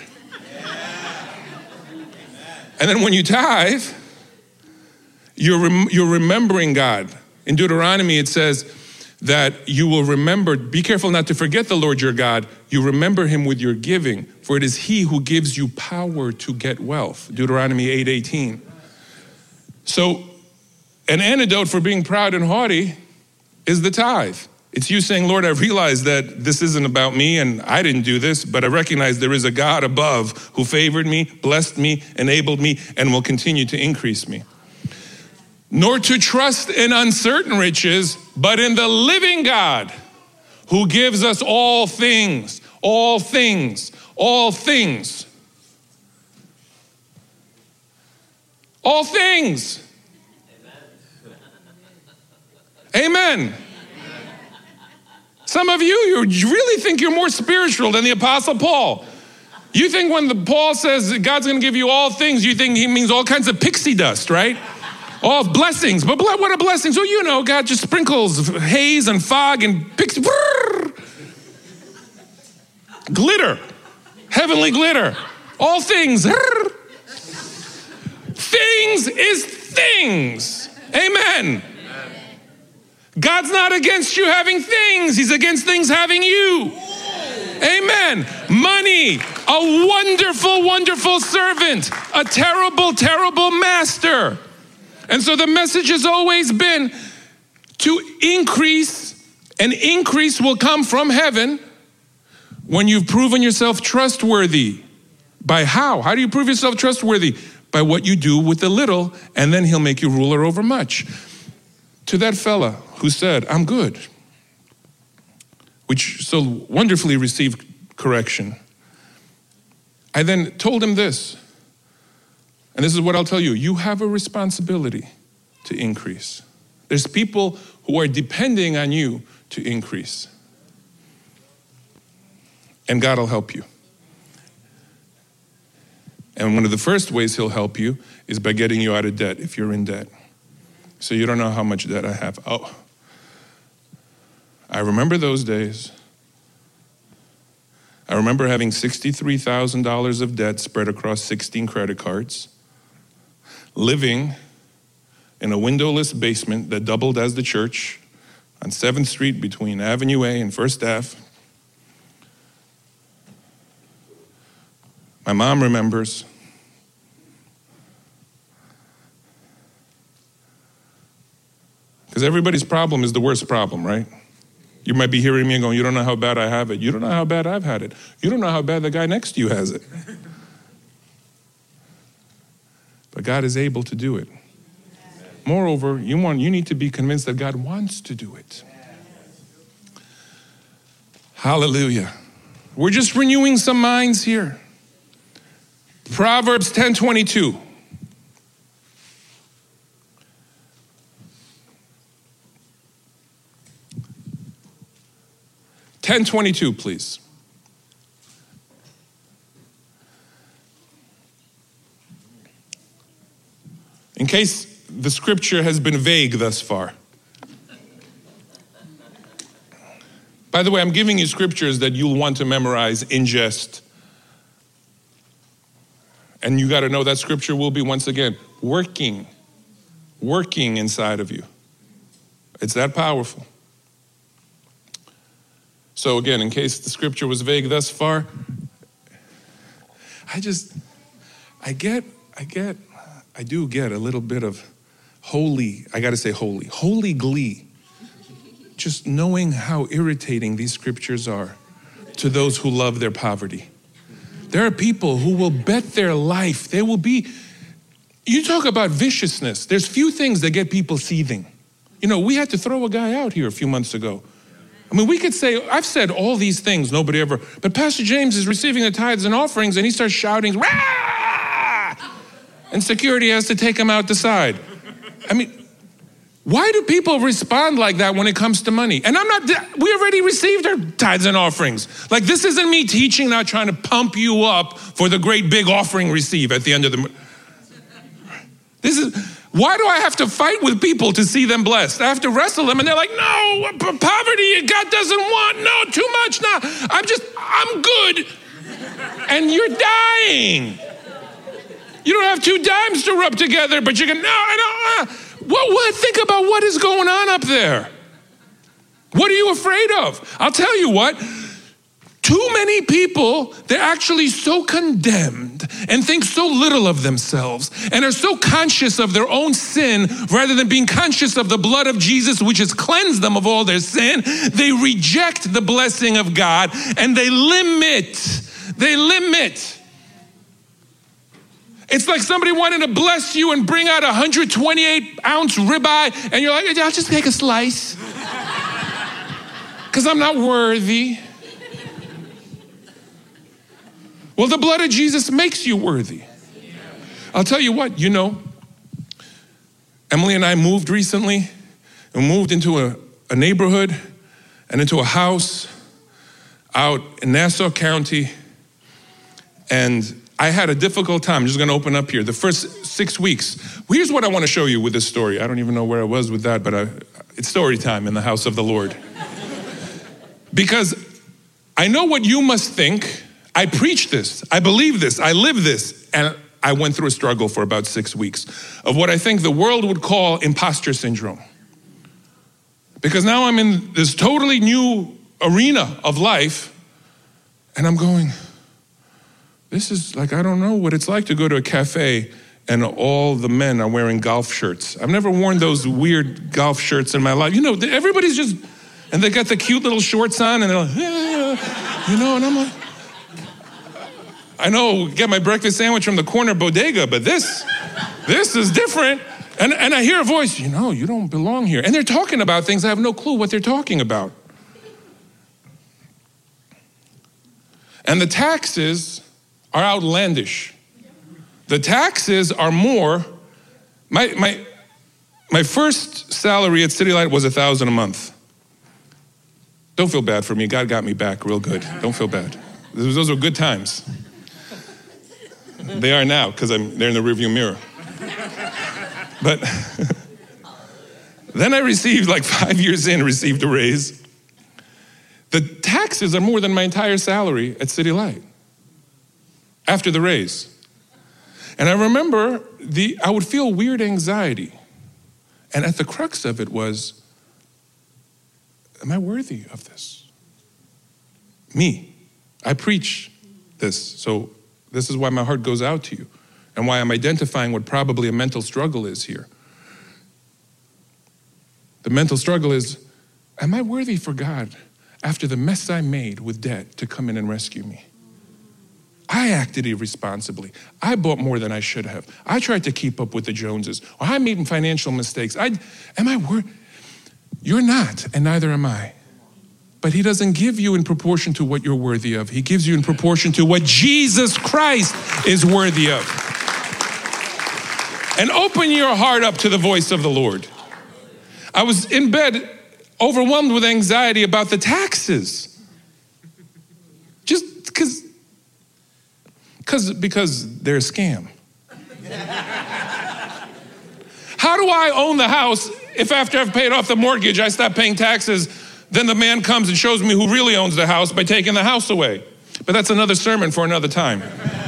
Speaker 1: And then when you tithe, you're, rem- you're remembering God. In Deuteronomy, it says that you will remember, be careful not to forget the Lord your God. You remember him with your giving, for it is he who gives you power to get wealth. Deuteronomy eight eighteen. So an antidote for being proud and haughty is the tithe. It's you saying, Lord, I realize that this isn't about me and I didn't do this, but I recognize there is a God above who favored me, blessed me, enabled me, and will continue to increase me. Nor to trust in uncertain riches, but in the living God who gives us all things, all things, all things. All things. Amen. Amen. Some of you, you really think you're more spiritual than the Apostle Paul. You think when the Paul says that God's going to give you all things, you think he means all kinds of pixie dust, right? All blessings. But what are blessings? Oh, you know, God just sprinkles haze and fog and pixie. Glitter. Heavenly glitter. All things. Things is things. Amen. God's not against you having things. He's against things having you. Amen. Money, a wonderful, wonderful servant, a terrible, terrible master. And so the message has always been to increase, and increase will come from heaven when you've proven yourself trustworthy. By how? How do you prove yourself trustworthy? By what you do with the little, and then he'll make you ruler over much. To that fella who said, I'm good, which so wonderfully received correction, I then told him this, and this is what I'll tell you. You have a responsibility to increase. There's people who are depending on you to increase. And God will help you. And one of the first ways he'll help you is by getting you out of debt if you're in debt. So you don't know how much debt I have. Oh, I remember those days. I remember having sixty-three thousand dollars of debt spread across sixteen credit cards, living in a windowless basement that doubled as the church on seventh Street between Avenue A and First Avenue. My mom remembers. Because everybody's problem is the worst problem, right? You might be hearing me and going, you don't know how bad I have it. You don't know how bad I've had it. You don't know how bad the guy next to you has it. But God is able to do it. Moreover, you want you need to be convinced that God wants to do it. Hallelujah. We're just renewing some minds here. Proverbs ten twenty-two. ten twenty-two, please. In case the scripture has been vague thus far. By the way, I'm giving you scriptures that you'll want to memorize, ingest. And you got to know that scripture will be, once again, working, working inside of you. It's that powerful. So again, in case the scripture was vague thus far, I just, I get, I get, I do get a little bit of holy, I got to say holy, holy glee. Just knowing how irritating these scriptures are to those who love their poverty. There are people who will bet their life. They will be, you talk about viciousness. There's few things that get people seething. You know, we had to throw a guy out here a few months ago. I mean, we could say, I've said all these things, nobody ever, but Pastor James is receiving the tithes and offerings and he starts shouting, rah! And security has to take him out the side. I mean, why do people respond like that when it comes to money? And I'm not, we already received our tithes and offerings. Like, this isn't me teaching, not trying to pump you up for the great big offering receive at the end of the, this is, why do I have to fight with people to see them blessed? I have to wrestle them and they're like, no, poverty, God doesn't want, no, too much, no. I'm just, I'm good. And you're dying. You don't have two dimes to rub together, but you can, no, I don't, uh, what, what, think about what is going on up there. What are you afraid of? I'll tell you what, too many people, they're actually so condemned and think so little of themselves and are so conscious of their own sin rather than being conscious of the blood of Jesus, which has cleansed them of all their sin. They reject the blessing of God and they limit, they limit. It's like somebody wanted to bless you and bring out a one hundred twenty-eight ounce ribeye and you're like, I'll just take a slice because I'm not worthy. Well, the blood of Jesus makes you worthy. I'll tell you what, you know, Emily and I moved recently and moved into a, a neighborhood and into a house out in Nassau County. And I had a difficult time. I'm just going to open up here. The first six weeks. Here's what I want to show you with this story. I don't even know where I was with that, but I, it's story time in the house of the Lord. Because I know what you must think. I preach this. I believe this. I live this. And I went through a struggle for about six weeks of what I think the world would call imposter syndrome. Because now I'm in this totally new arena of life, and I'm going, this is like, I don't know what it's like to go to a cafe and all the men are wearing golf shirts. I've never worn those weird golf shirts in my life. You know, everybody's just, and they got the cute little shorts on and they're like, yeah, you know, and I'm like, I know, get my breakfast sandwich from the corner bodega, but this, this is different. And, and I hear a voice, you know, you don't belong here. And they're talking about things I have no clue what they're talking about. And the taxes are outlandish. The taxes are more, my my my first salary at City Light was a thousand a month. Don't feel bad for me, God got me back real good. Don't feel bad. Those were good times. They are now, because I'm they're in the rearview mirror. But then I received, like five years in, received a raise. The taxes are more than my entire salary at City Light after the raise. And I remember the I would feel weird anxiety. And at the crux of it was, am I worthy of this? Me. I preach this, so this is why my heart goes out to you and why I'm identifying what probably a mental struggle is here. The mental struggle is, am I worthy for God after the mess I made with debt to come in and rescue me? I acted irresponsibly. I bought more than I should have. I tried to keep up with the Joneses. Or I made financial mistakes. I, am I worthy? You're not, and neither am I. But he doesn't give you in proportion to what you're worthy of. He gives you in proportion to what Jesus Christ is worthy of. And open your heart up to the voice of the Lord. I was in bed overwhelmed with anxiety about the taxes. Just because, because, because they're a scam. How do I own the house if after I've paid off the mortgage, I stop paying taxes, then the man comes and shows me who really owns the house by taking the house away? But that's another sermon for another time.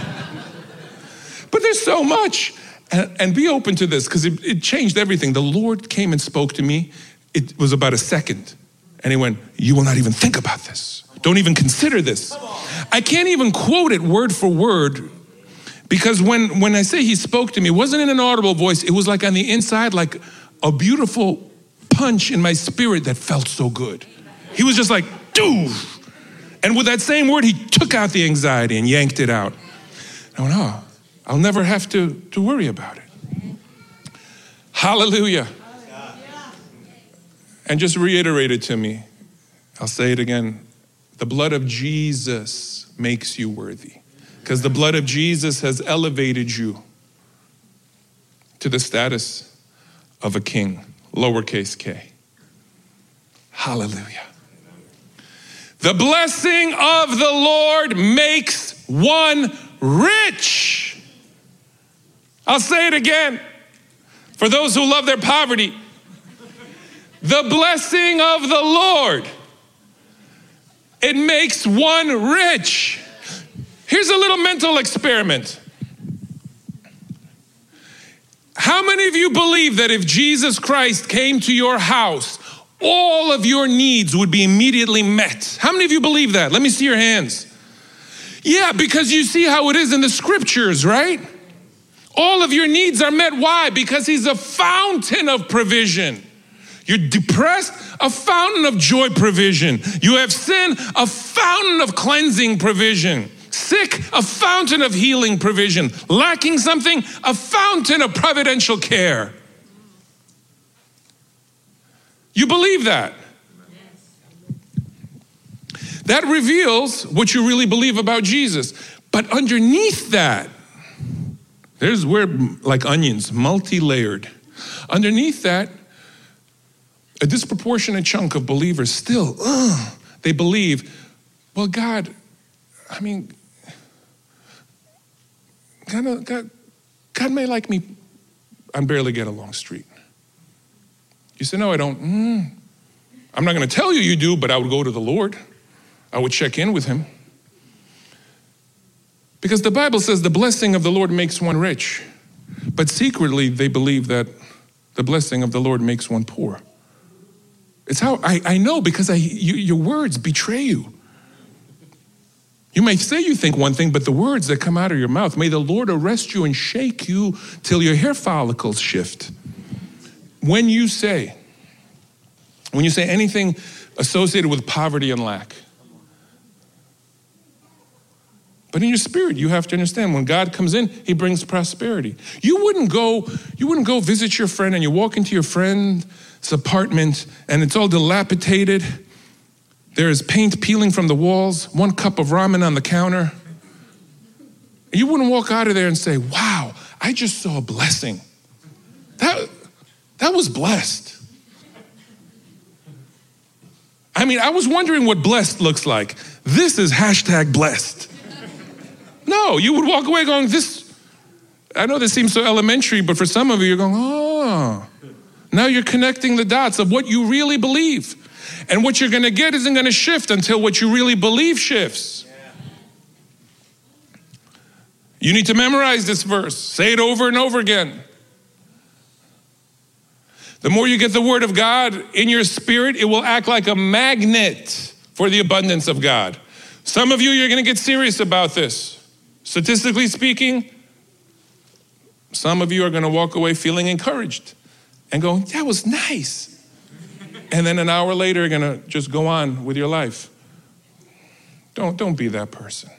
Speaker 1: But there's so much. And, and be open to this, because it, it changed everything. The Lord came and spoke to me. It was about a second. And he went, you will not even think about this. Don't even consider this. I can't even quote it word for word, because when, when I say he spoke to me, it wasn't in an audible voice. It was like on the inside, like a beautiful punch in my spirit that felt so good. He was just like, dude. And with that same word, he took out the anxiety and yanked it out. I went, oh, I'll never have to, to worry about it. Hallelujah. And just reiterate it to me. I'll say it again. The blood of Jesus makes you worthy, because the blood of Jesus has elevated you to the status of a king, lowercase k. Hallelujah. The blessing of the Lord makes one rich. I'll say it again for those who love their poverty. The blessing of the Lord, it makes one rich. Here's a little mental experiment. How many of you believe that if Jesus Christ came to your house, all of your needs would be immediately met? How many of you believe that? Let me see your hands. Yeah, because you see how it is in the scriptures, right? All of your needs are met. Why? Because he's a fountain of provision. You're depressed, a fountain of joy provision. You have sin, a fountain of cleansing provision. Sick, a fountain of healing provision. Lacking something, a fountain of providential care. You believe that? That reveals what you really believe about Jesus. But underneath that, there's we're like onions, multi-layered. Underneath that, a disproportionate chunk of believers still, uh, they believe, well, God, I mean, God, God, God may like me on Barely Get Along Street. You say, no, I don't. Mm. I'm not going to tell you you do, but I would go to the Lord. I would check in with him. Because the Bible says the blessing of the Lord makes one rich, but secretly they believe that the blessing of the Lord makes one poor. It's how I, I know, because I, you, your words betray you. You may say you think one thing, but the words that come out of your mouth, may the Lord arrest you and shake you till your hair follicles shift. When you say, when you say anything associated with poverty and lack, but in your spirit, you have to understand, when God comes in, he brings prosperity. You wouldn't go, you wouldn't go visit your friend and you walk into your friend's apartment and it's all dilapidated. There is paint peeling from the walls, one cup of ramen on the counter. You wouldn't walk out of there and say, wow, I just saw a blessing. That, that was blessed. I mean, I was wondering what blessed looks like. This is hashtag blessed. No, you would walk away going, this, I know this seems so elementary, but for some of you, you're going, oh. Now you're connecting the dots of what you really believe. And what you're going to get isn't going to shift until what you really believe shifts. You need to memorize this verse. Say it over and over again. The more you get the word of God in your spirit, it will act like a magnet for the abundance of God. Some of you, you're going to get serious about this. Statistically speaking, some of you are going to walk away feeling encouraged and go, that was nice. And then an hour later, you're going to just go on with your life. Don't, don't be that person.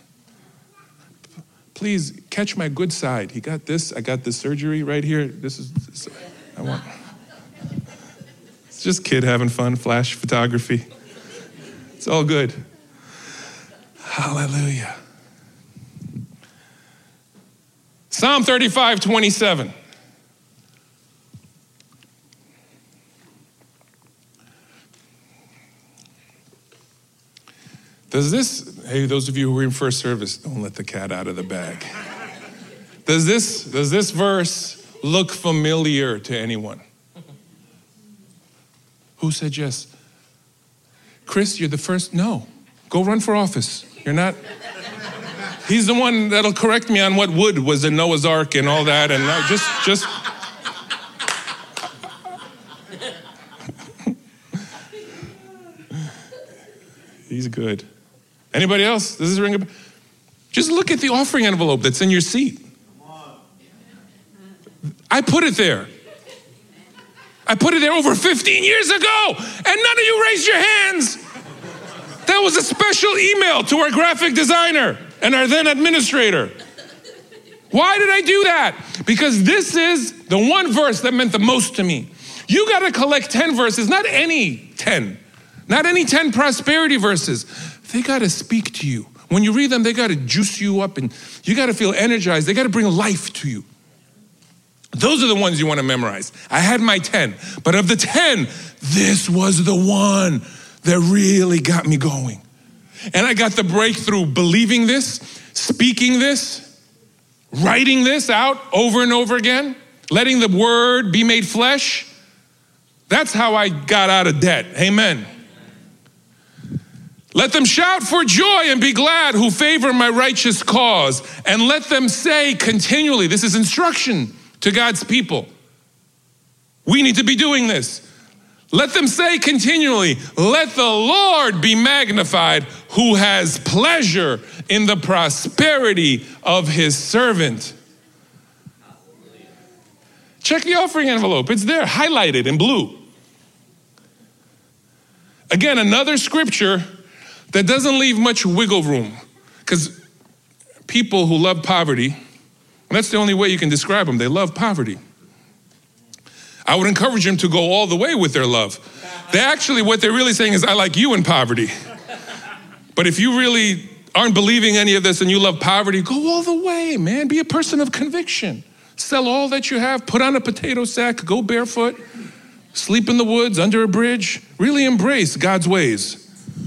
Speaker 1: Please catch my good side. He got this. I got this surgery right here. This is, this, I want. It's just kid having fun, flash photography. It's all good. Hallelujah. Psalm thirty-five, twenty-seven. Does this, hey, those of you who were in first service, don't let the cat out of the bag. Does this, does this verse look familiar to anyone? Who said yes? Chris, you're the first? No. Go run for office. You're not. He's the one that'll correct me on what wood was in Noah's Ark and all that. And no, just, just. He's good. Anybody else? Does this ring a bell? Just look at the offering envelope that's in your seat. I put it there. I put it there over fifteen years ago, and none of you raised your hands. That was a special email to our graphic designer and our then administrator. Why did I do that? Because this is the one verse that meant the most to me. You got to collect ten verses, not any ten, not any ten prosperity verses. They got to speak to you. When you read them, they got to juice you up and you got to feel energized. They got to bring life to you. Those are the ones you want to memorize. I had my ten, but of the ten, this was the one that really got me going. And I got the breakthrough believing this, speaking this, writing this out over and over again, letting the word be made flesh. That's how I got out of debt. Amen. Let them shout for joy and be glad who favor my righteous cause. And let them say continually, this is instruction to God's people. We need to be doing this. Let them say continually, let the Lord be magnified who has pleasure in the prosperity of his servant. Check the offering envelope. It's there, highlighted in blue. Again, another scripture that doesn't leave much wiggle room, because people who love poverty, and that's the only way you can describe them, they love poverty. I would encourage them to go all the way with their love. They actually, what they're really saying is, I like you in poverty. But if you really aren't believing any of this and you love poverty, go all the way, man. Be a person of conviction. Sell all that you have, put on a potato sack, go barefoot, sleep in the woods, under a bridge. Really embrace God's ways.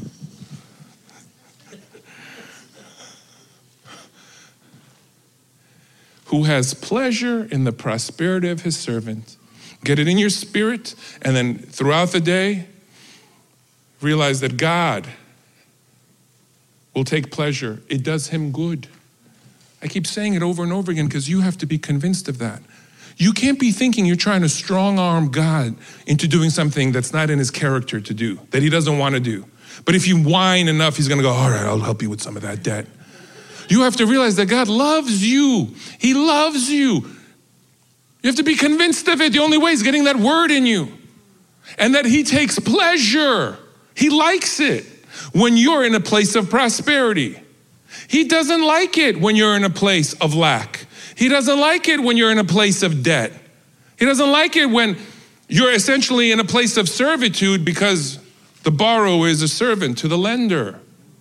Speaker 1: Who has pleasure in the prosperity of his servant. Get it in your spirit, and then throughout the day, realize that God will take pleasure. It does him good. I keep saying it over and over again because you have to be convinced of that. You can't be thinking you're trying to strong arm God into doing something that's not in his character to do, that he doesn't want to do. But if you whine enough, he's going to go, all right, I'll help you with some of that debt. You have to realize that God loves you. He loves you. You have to be convinced of it. The only way is getting that word in you. And that he takes pleasure. He likes it when you're in a place of prosperity. He doesn't like it when you're in a place of lack. He doesn't like it when you're in a place of debt. He doesn't like it when you're essentially in a place of servitude because the borrower is a servant to the lender.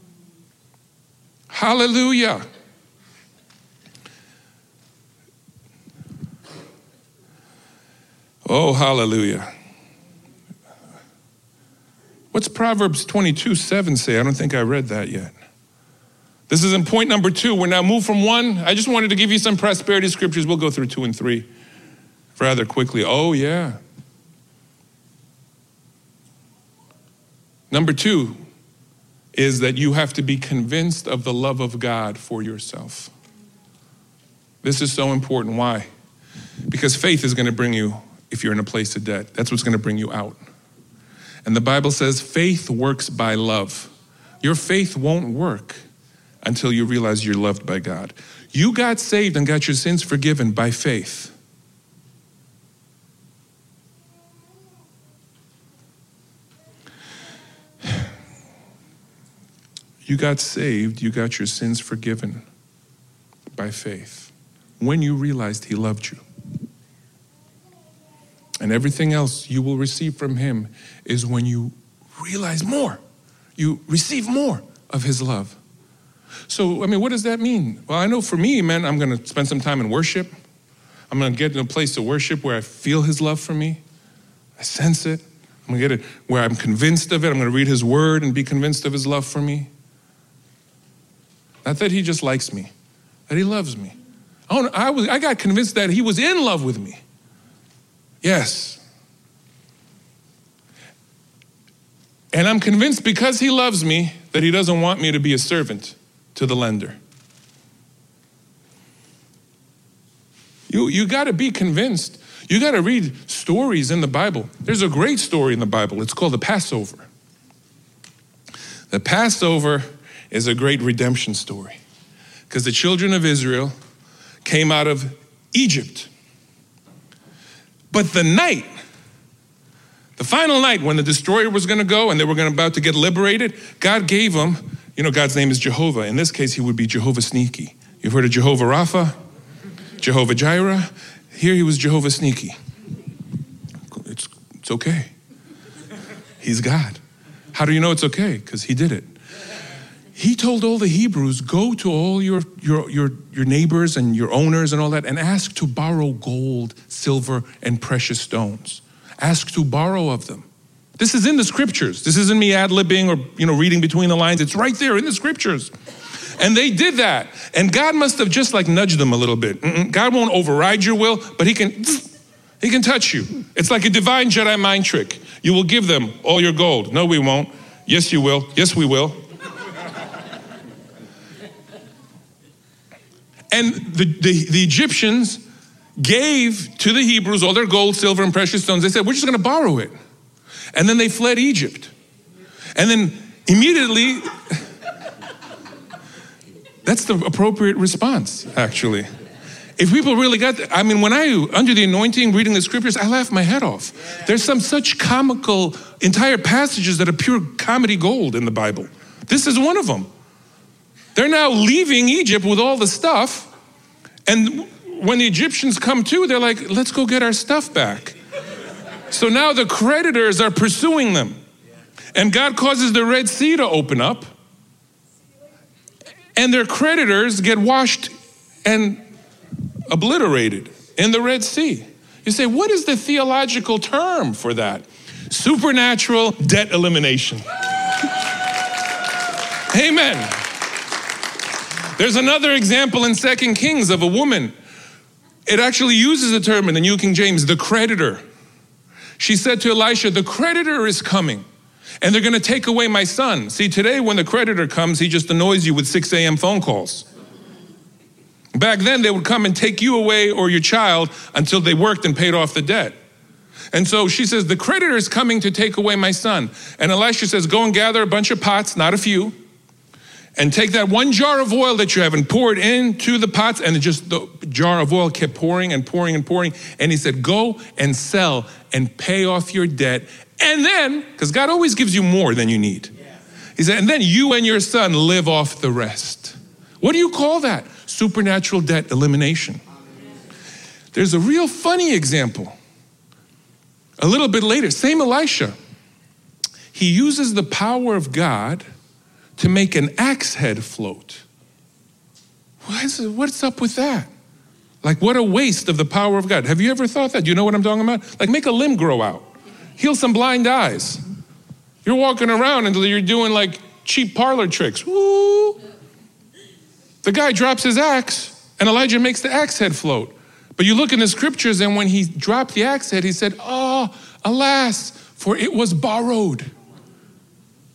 Speaker 1: Hallelujah. Oh, hallelujah. What's Proverbs twenty-two seven say? I don't think I read that yet. This is in point number two. We're now moved from one. I just wanted to give you some prosperity scriptures. We'll go through two and three rather quickly. Oh, yeah. Number two is that you have to be convinced of the love of God for yourself. This is so important. Why? Because faith is going to bring you, if you're in a place of debt, that's what's going to bring you out. And the Bible says faith works by love. Your faith won't work until you realize you're loved by God. You got saved and got your sins forgiven by faith. You got saved, you got your sins forgiven by faith when you realized he loved you. And everything else you will receive from him is when you realize more. You receive more of his love. So, I mean, what does that mean? Well, I know for me, man, I'm going to spend some time in worship. I'm going to get in a place of worship where I feel his love for me. I sense it. I'm going to get it where I'm convinced of it. I'm going to read his word and be convinced of his love for me. Not that he just likes me, that he loves me. I, I, was, I got convinced that he was in love with me. Yes. And I'm convinced because he loves me that he doesn't want me to be a servant to the lender. You, you got to be convinced. You got to read stories in the Bible. There's a great story in the Bible. It's called the Passover. The Passover is a great redemption story because the children of Israel came out of Egypt. But the night, the final night when the destroyer was going to go and they were going to about to get liberated, God gave them, you know, God's name is Jehovah. In this case, he would be Jehovah Sneaky. You've heard of Jehovah Rapha, Jehovah Jireh. Here he was Jehovah Sneaky. It's, it's okay. He's God. How do you know it's okay? Because he did it. He told all the Hebrews, go to all your, your, your, your neighbors and your owners and all that and ask to borrow gold, silver, and precious stones. Ask to borrow of them. This is in the scriptures. This isn't me ad-libbing or, you know, reading between the lines. It's right there in the scriptures. And they did that. And God must have just like nudged them a little bit. Mm-mm. God won't override your will, but he can, he can touch you. It's like a divine Jedi mind trick. You will give them all your gold. No, we won't. Yes, you will. Yes, we will. And the, the, the Egyptians gave to the Hebrews all their gold, silver, and precious stones. They said, we're just going to borrow it. And then they fled Egypt. And then immediately, that's the appropriate response, actually. If people really got that, I mean, when I, under the anointing, reading the scriptures, I laugh my head off. There's some such comical, entire passages that are pure comedy gold in the Bible. This is one of them. They're now leaving Egypt with all the stuff. And when the Egyptians come to, they're like, let's go get our stuff back. So now the creditors are pursuing them. And God causes the Red Sea to open up. And their creditors get washed and obliterated in the Red Sea. You say, what is the theological term for that? Supernatural debt elimination. Amen. There's another example in Second Kings of a woman. It actually uses a term in the New King James, the creditor. She said to Elisha, the creditor is coming and they're going to take away my son. See, today when the creditor comes, he just annoys you with six a.m. phone calls. Back then, they would come and take you away or your child until they worked and paid off the debt. And so she says, the creditor is coming to take away my son. And Elisha says, go and gather a bunch of pots, not a few, and take that one jar of oil that you have and pour it into the pots. And it just the jar of oil kept pouring and pouring and pouring. And he said, go and sell and pay off your debt. And then, because God always gives you more than you need. He said, and then you and your son live off the rest. What do you call that? Supernatural debt elimination. There's a real funny example. A little bit later, same Elisha. He uses the power of God to make an axe head float. What is it? What's up with that? Like, what a waste of the power of God. Have you ever thought that? Do you know what I'm talking about? Like, make a limb grow out. Heal some blind eyes. You're walking around until you're doing like cheap parlor tricks. Woo! The guy drops his axe and Elijah makes the axe head float. But you look in the scriptures and when he dropped the axe head, he said, oh, alas, for it was borrowed.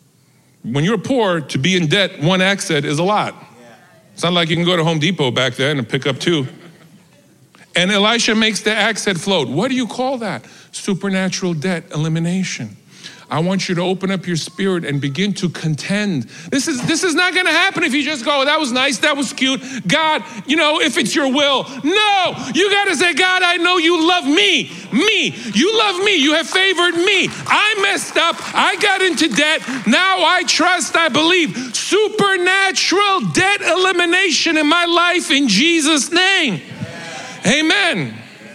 Speaker 1: When you're poor, to be in debt, one axe head is a lot. It's not like you can go to Home Depot back then and pick up two. And Elisha makes the axe head float. What do you call that? Supernatural debt elimination. I want you to open up your spirit and begin to contend. This is this is not going to happen if you just go, that was nice, that was cute. God, you know, if it's your will. No, you got to say, God, I know you love me. Me. You love me. You have favored me. I messed up. I got into debt. Now I trust, I believe. Supernatural debt elimination in my life in Jesus' name. Amen.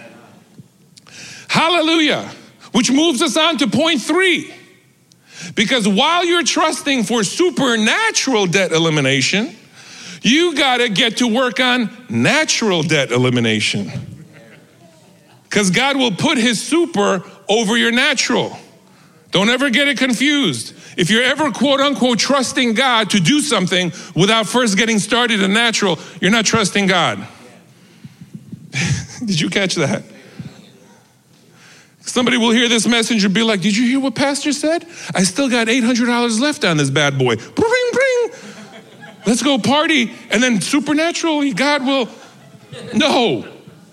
Speaker 1: Hallelujah. Which moves us on to point three. Because while you're trusting for supernatural debt elimination, you got to get to work on natural debt elimination. Because God will put his super over your natural. Don't ever get it confused. If you're ever quote unquote trusting God to do something without first getting started in natural, you're not trusting God. Did you catch that? Somebody will hear this message and be like, did you hear what Pastor said? I still got eight hundred dollars left on this bad boy. Bring, bring. Let's go party. And then supernaturally, God will. No.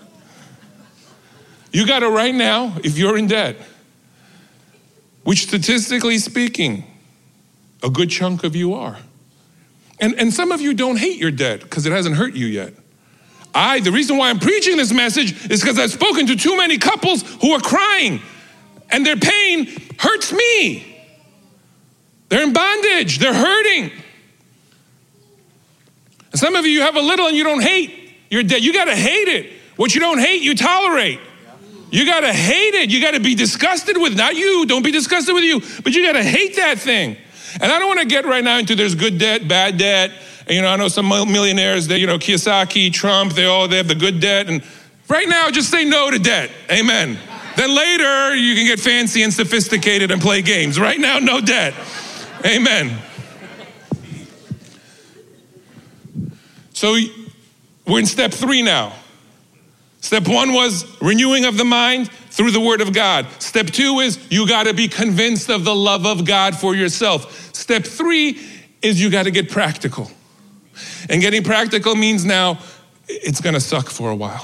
Speaker 1: You got to right now, if you're in debt, which statistically speaking, a good chunk of you are. And, and some of you don't hate your debt because it hasn't hurt you yet. I, the reason why I'm preaching this message is because I've spoken to too many couples who are crying and their pain hurts me. They're in bondage, they're hurting. And some of you, you have a little and you don't hate your debt. You gotta hate it. What you don't hate, you tolerate. You gotta hate it. You gotta be disgusted with, not you, don't be disgusted with you, but you gotta hate that thing. And I don't wanna get right now into there's good debt, bad debt. And, you know, I know some millionaires, they, you know, Kiyosaki, Trump, they all, they have the good debt. And right now, just say no to debt. Amen. Then later, you can get fancy and sophisticated and play games. Right now, no debt. Amen. So we're in step three now. Step one was renewing of the mind through the word of God. Step two is you got to be convinced of the love of God for yourself. Step three is you got to get practical. And getting practical means now it's going to suck for a while.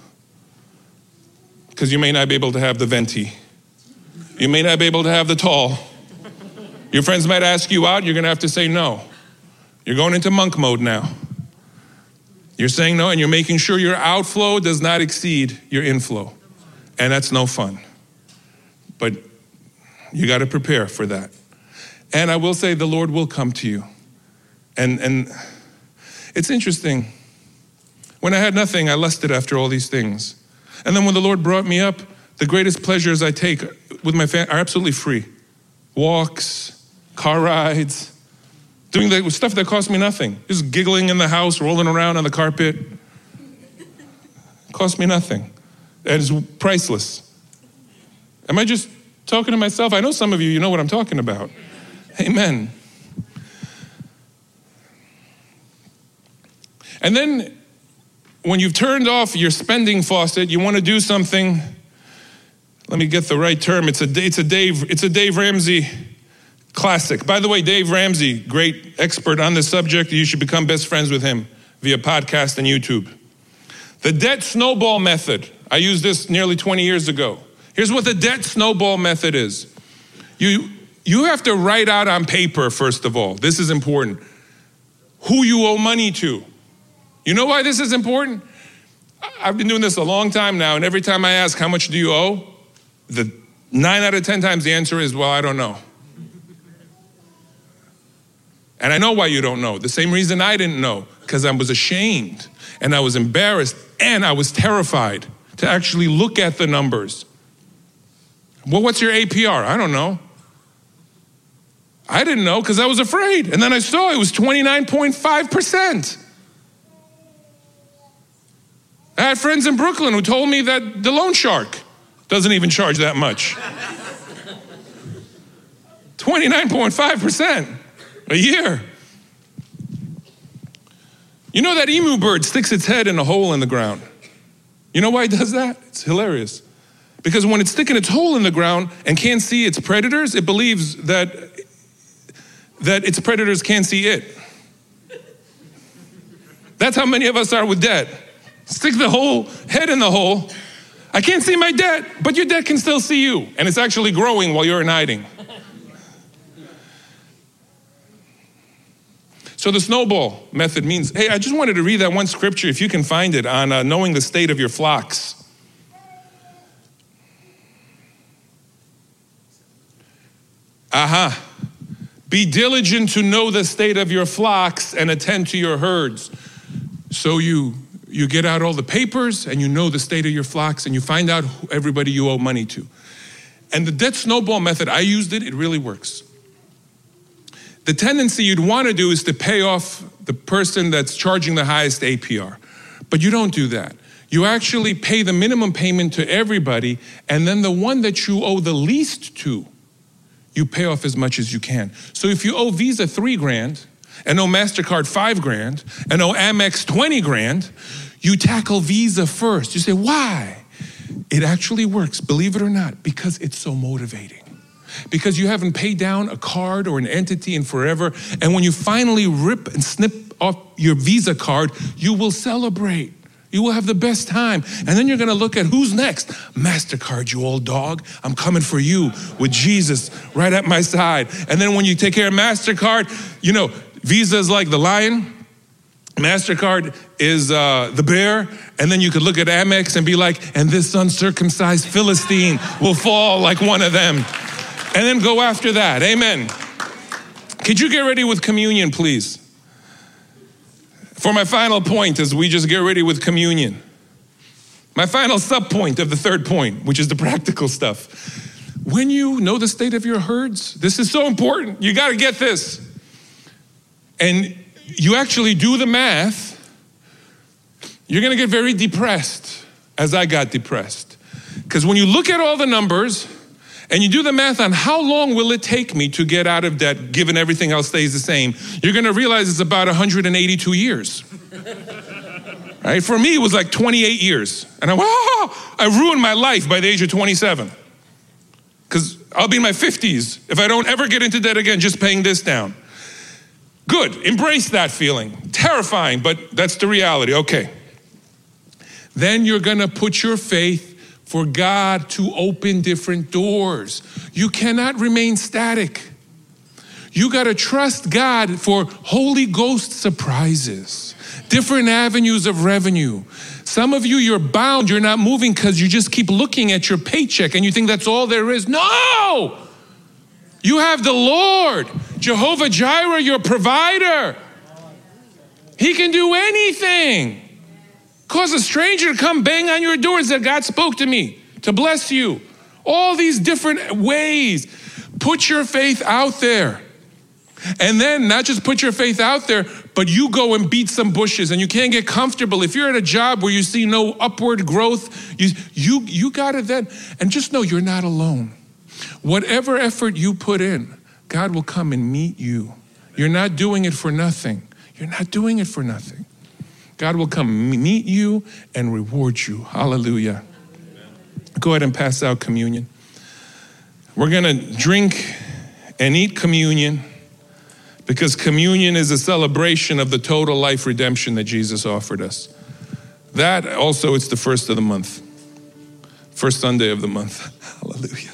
Speaker 1: Because you may not be able to have the venti. You may not be able to have the tall. Your friends might ask you out, you're going to have to say no. You're going into monk mode now. You're saying no, and you're making sure your outflow does not exceed your inflow. And that's no fun. But you got to prepare for that. And I will say the Lord will come to you. And and it's interesting. When I had nothing, I lusted after all these things. And then when the Lord brought me up, the greatest pleasures I take with my family are absolutely free. Walks, car rides, doing the stuff that cost me nothing. Just giggling in the house, rolling around on the carpet. Cost me nothing. And it's priceless. Am I just talking to myself? I know some of you, you know what I'm talking about. Amen. And then when you've turned off your spending faucet, you want to do something. Let me get the right term. It's a it's a Dave it's a Dave Ramsey classic. By the way, Dave Ramsey, great expert on this subject. You should become best friends with him via podcast and YouTube. The debt snowball method. I used this nearly twenty years ago. Here's what the debt snowball method is. You you have to write out on paper, first of all. This is important. Who you owe money to. You know why this is important? I've been doing this a long time now, and every time I ask, how much do you owe? The nine out of ten times the answer is, well, I don't know. And I know why you don't know. The same reason I didn't know, because I was ashamed, and I was embarrassed, and I was terrified to actually look at the numbers. Well, what's your A P R? I don't know. I didn't know because I was afraid. And then I saw it was twenty-nine point five percent. I had friends in Brooklyn who told me that the loan shark doesn't even charge that much. twenty-nine point five percent a year. You know that emu bird sticks its head in a hole in the ground. You know why it does that? It's hilarious. Because when it's sticking its hole in the ground and can't see its predators, it believes that that its predators can't see it. That's how many of us are with debt. Stick the whole head in the hole. I can't see my debt, but your debt can still see you. And it's actually growing while you're in hiding. So the snowball method means, hey, I just wanted to read that one scripture, if you can find it, on uh, knowing the state of your flocks. Aha. Be diligent to know the state of your flocks and attend to your herds. So you you get out all the papers and you know the state of your flocks and you find out who, everybody you owe money to. And the debt snowball method, I used it, it really works. The tendency you'd want to do is to pay off the person that's charging the highest A P R. But you don't do that. You actually pay the minimum payment to everybody, and then the one that you owe the least to, you pay off as much as you can. So if you owe Visa three grand, and owe MasterCard five grand, and owe Amex twenty grand, you tackle Visa first. You say, why? It actually works, believe it or not, because it's so motivating. Because you haven't paid down a card or an entity in forever, and when you finally rip and snip off your Visa card, you will celebrate. You will have the best time. And then you're gonna look at who's next. MasterCard, you old dog. I'm coming for you with Jesus right at my side. And then when you take care of MasterCard, you know, Visa is like the lion. MasterCard is uh, the bear. And then you could look at Amex and be like, and this uncircumcised Philistine will fall like one of them. And then go after that, amen. Could you get ready with communion, please? For my final point, as we just get ready with communion. My final sub-point of the third point, which is the practical stuff. When you know the state of your herds, this is so important. You gotta get this. And you actually do the math, you're gonna get very depressed, as I got depressed. Because when you look at all the numbers, and you do the math on how long will it take me to get out of debt, given everything else stays the same, you're gonna realize it's about one hundred eighty-two years. Right? For me, it was like twenty-eight years. And I went, oh, I ruined my life by the age of twenty-seven. Because I'll be in my fifties if I don't ever get into debt again, just paying this down. Good, embrace that feeling. Terrifying, but that's the reality, okay. Then you're gonna put your faith for God to open different doors. You cannot remain static. You gotta trust God for Holy Ghost surprises, different avenues of revenue. Some of you, you're bound, you're not moving because you just keep looking at your paycheck and you think that's all there is. No! You have the Lord, Jehovah Jireh, your provider. He can do anything. Cause a stranger to come bang on your door and say, God spoke to me to bless you. All these different ways. Put your faith out there. And then not just put your faith out there, but you go and beat some bushes and you can't get comfortable. If you're at a job where you see no upward growth, you, you, you gotta then, and just know you're not alone. Whatever effort you put in, God will come and meet you. You're not doing it for nothing. You're not doing it for nothing. God will come meet you and reward you. Hallelujah. Go ahead and pass out communion. We're gonna drink and eat communion because communion is a celebration of the total life redemption that Jesus offered us. That also, it's the first of the month. First Sunday of the month. Hallelujah.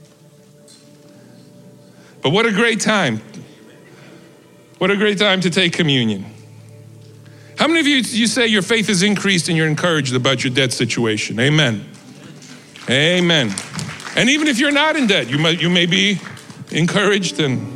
Speaker 1: But what a great time. What a great time to take communion. How many of you, you say your faith is increased and you're encouraged about your debt situation? Amen. Amen. And even if you're not in debt, you might, you may be encouraged, and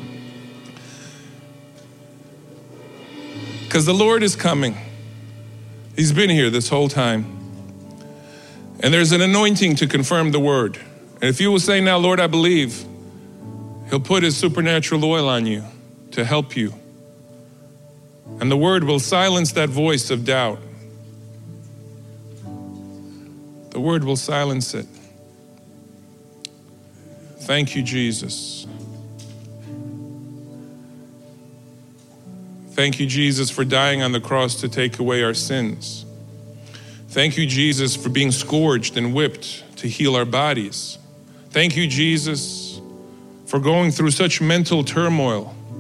Speaker 1: because the Lord is coming. He's been here this whole time. And there's an anointing to confirm the word. And if you will say now, Lord, I believe, He'll put His supernatural oil on you to help you. And the word will silence that voice of doubt. The word will silence it. Thank you, Jesus. Thank you, Jesus, for dying on the cross to take away our sins. Thank you, Jesus, for being scourged and whipped to heal our bodies. Thank you, Jesus, for going through such mental turmoil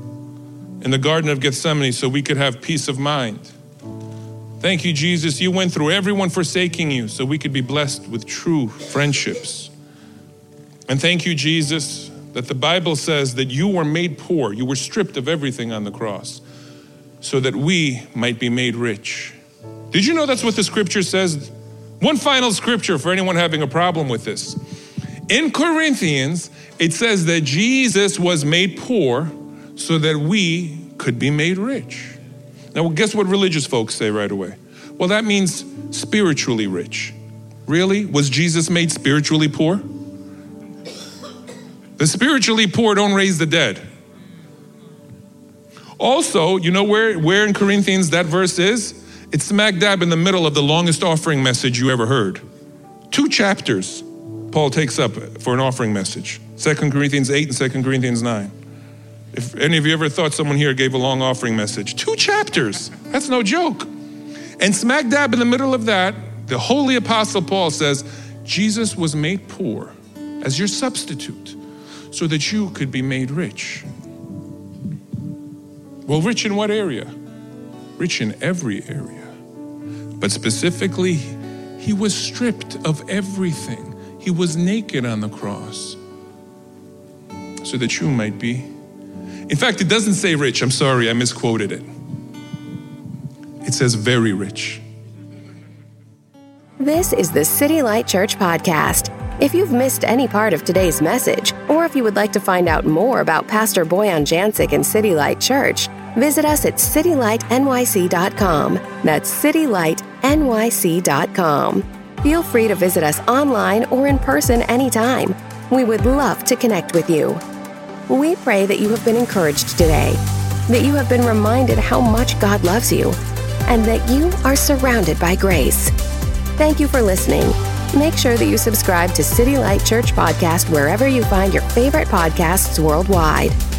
Speaker 1: in the Garden of Gethsemane so we could have peace of mind. Thank you, Jesus. You went through everyone forsaking you so we could be blessed with true friendships. And thank you, Jesus, that the Bible says that you were made poor. You were stripped of everything on the cross so that we might be made rich. Did you know that's what the scripture says? One final scripture for anyone having a problem with this. In Corinthians, it says that Jesus was made poor so that we could be made rich. Now, well, guess what religious folks say right away? Well, that means spiritually rich. Really? Was Jesus made spiritually poor? The spiritually poor don't raise the dead. Also, you know where, where in Corinthians that verse is? It's smack dab in the middle of the longest offering message you ever heard. Two chapters Paul takes up for an offering message. Second Corinthians eight and Second Corinthians nine. If any of you ever thought someone here gave a long offering message, two chapters, that's no joke. And smack dab in the middle of that, the Holy Apostle Paul says, Jesus was made poor as your substitute so that you could be made rich. Well, rich in what area? Rich in every area. But specifically, he was stripped of everything. He was naked on the cross so that you might be. In fact, it doesn't say rich. I'm sorry, I misquoted it. It says very rich.
Speaker 2: This is the City Light Church Podcast. If you've missed any part of today's message, or if you would like to find out more about Pastor Boyan Jancic and City Light Church, visit us at city light n y c dot com. That's city light n y c dot com. Feel free to visit us online or in person anytime. We would love to connect with you. We pray that you have been encouraged today, that you have been reminded how much God loves you, and that you are surrounded by grace. Thank you for listening. Make sure that you subscribe to City Light Church Podcast wherever you find your favorite podcasts worldwide.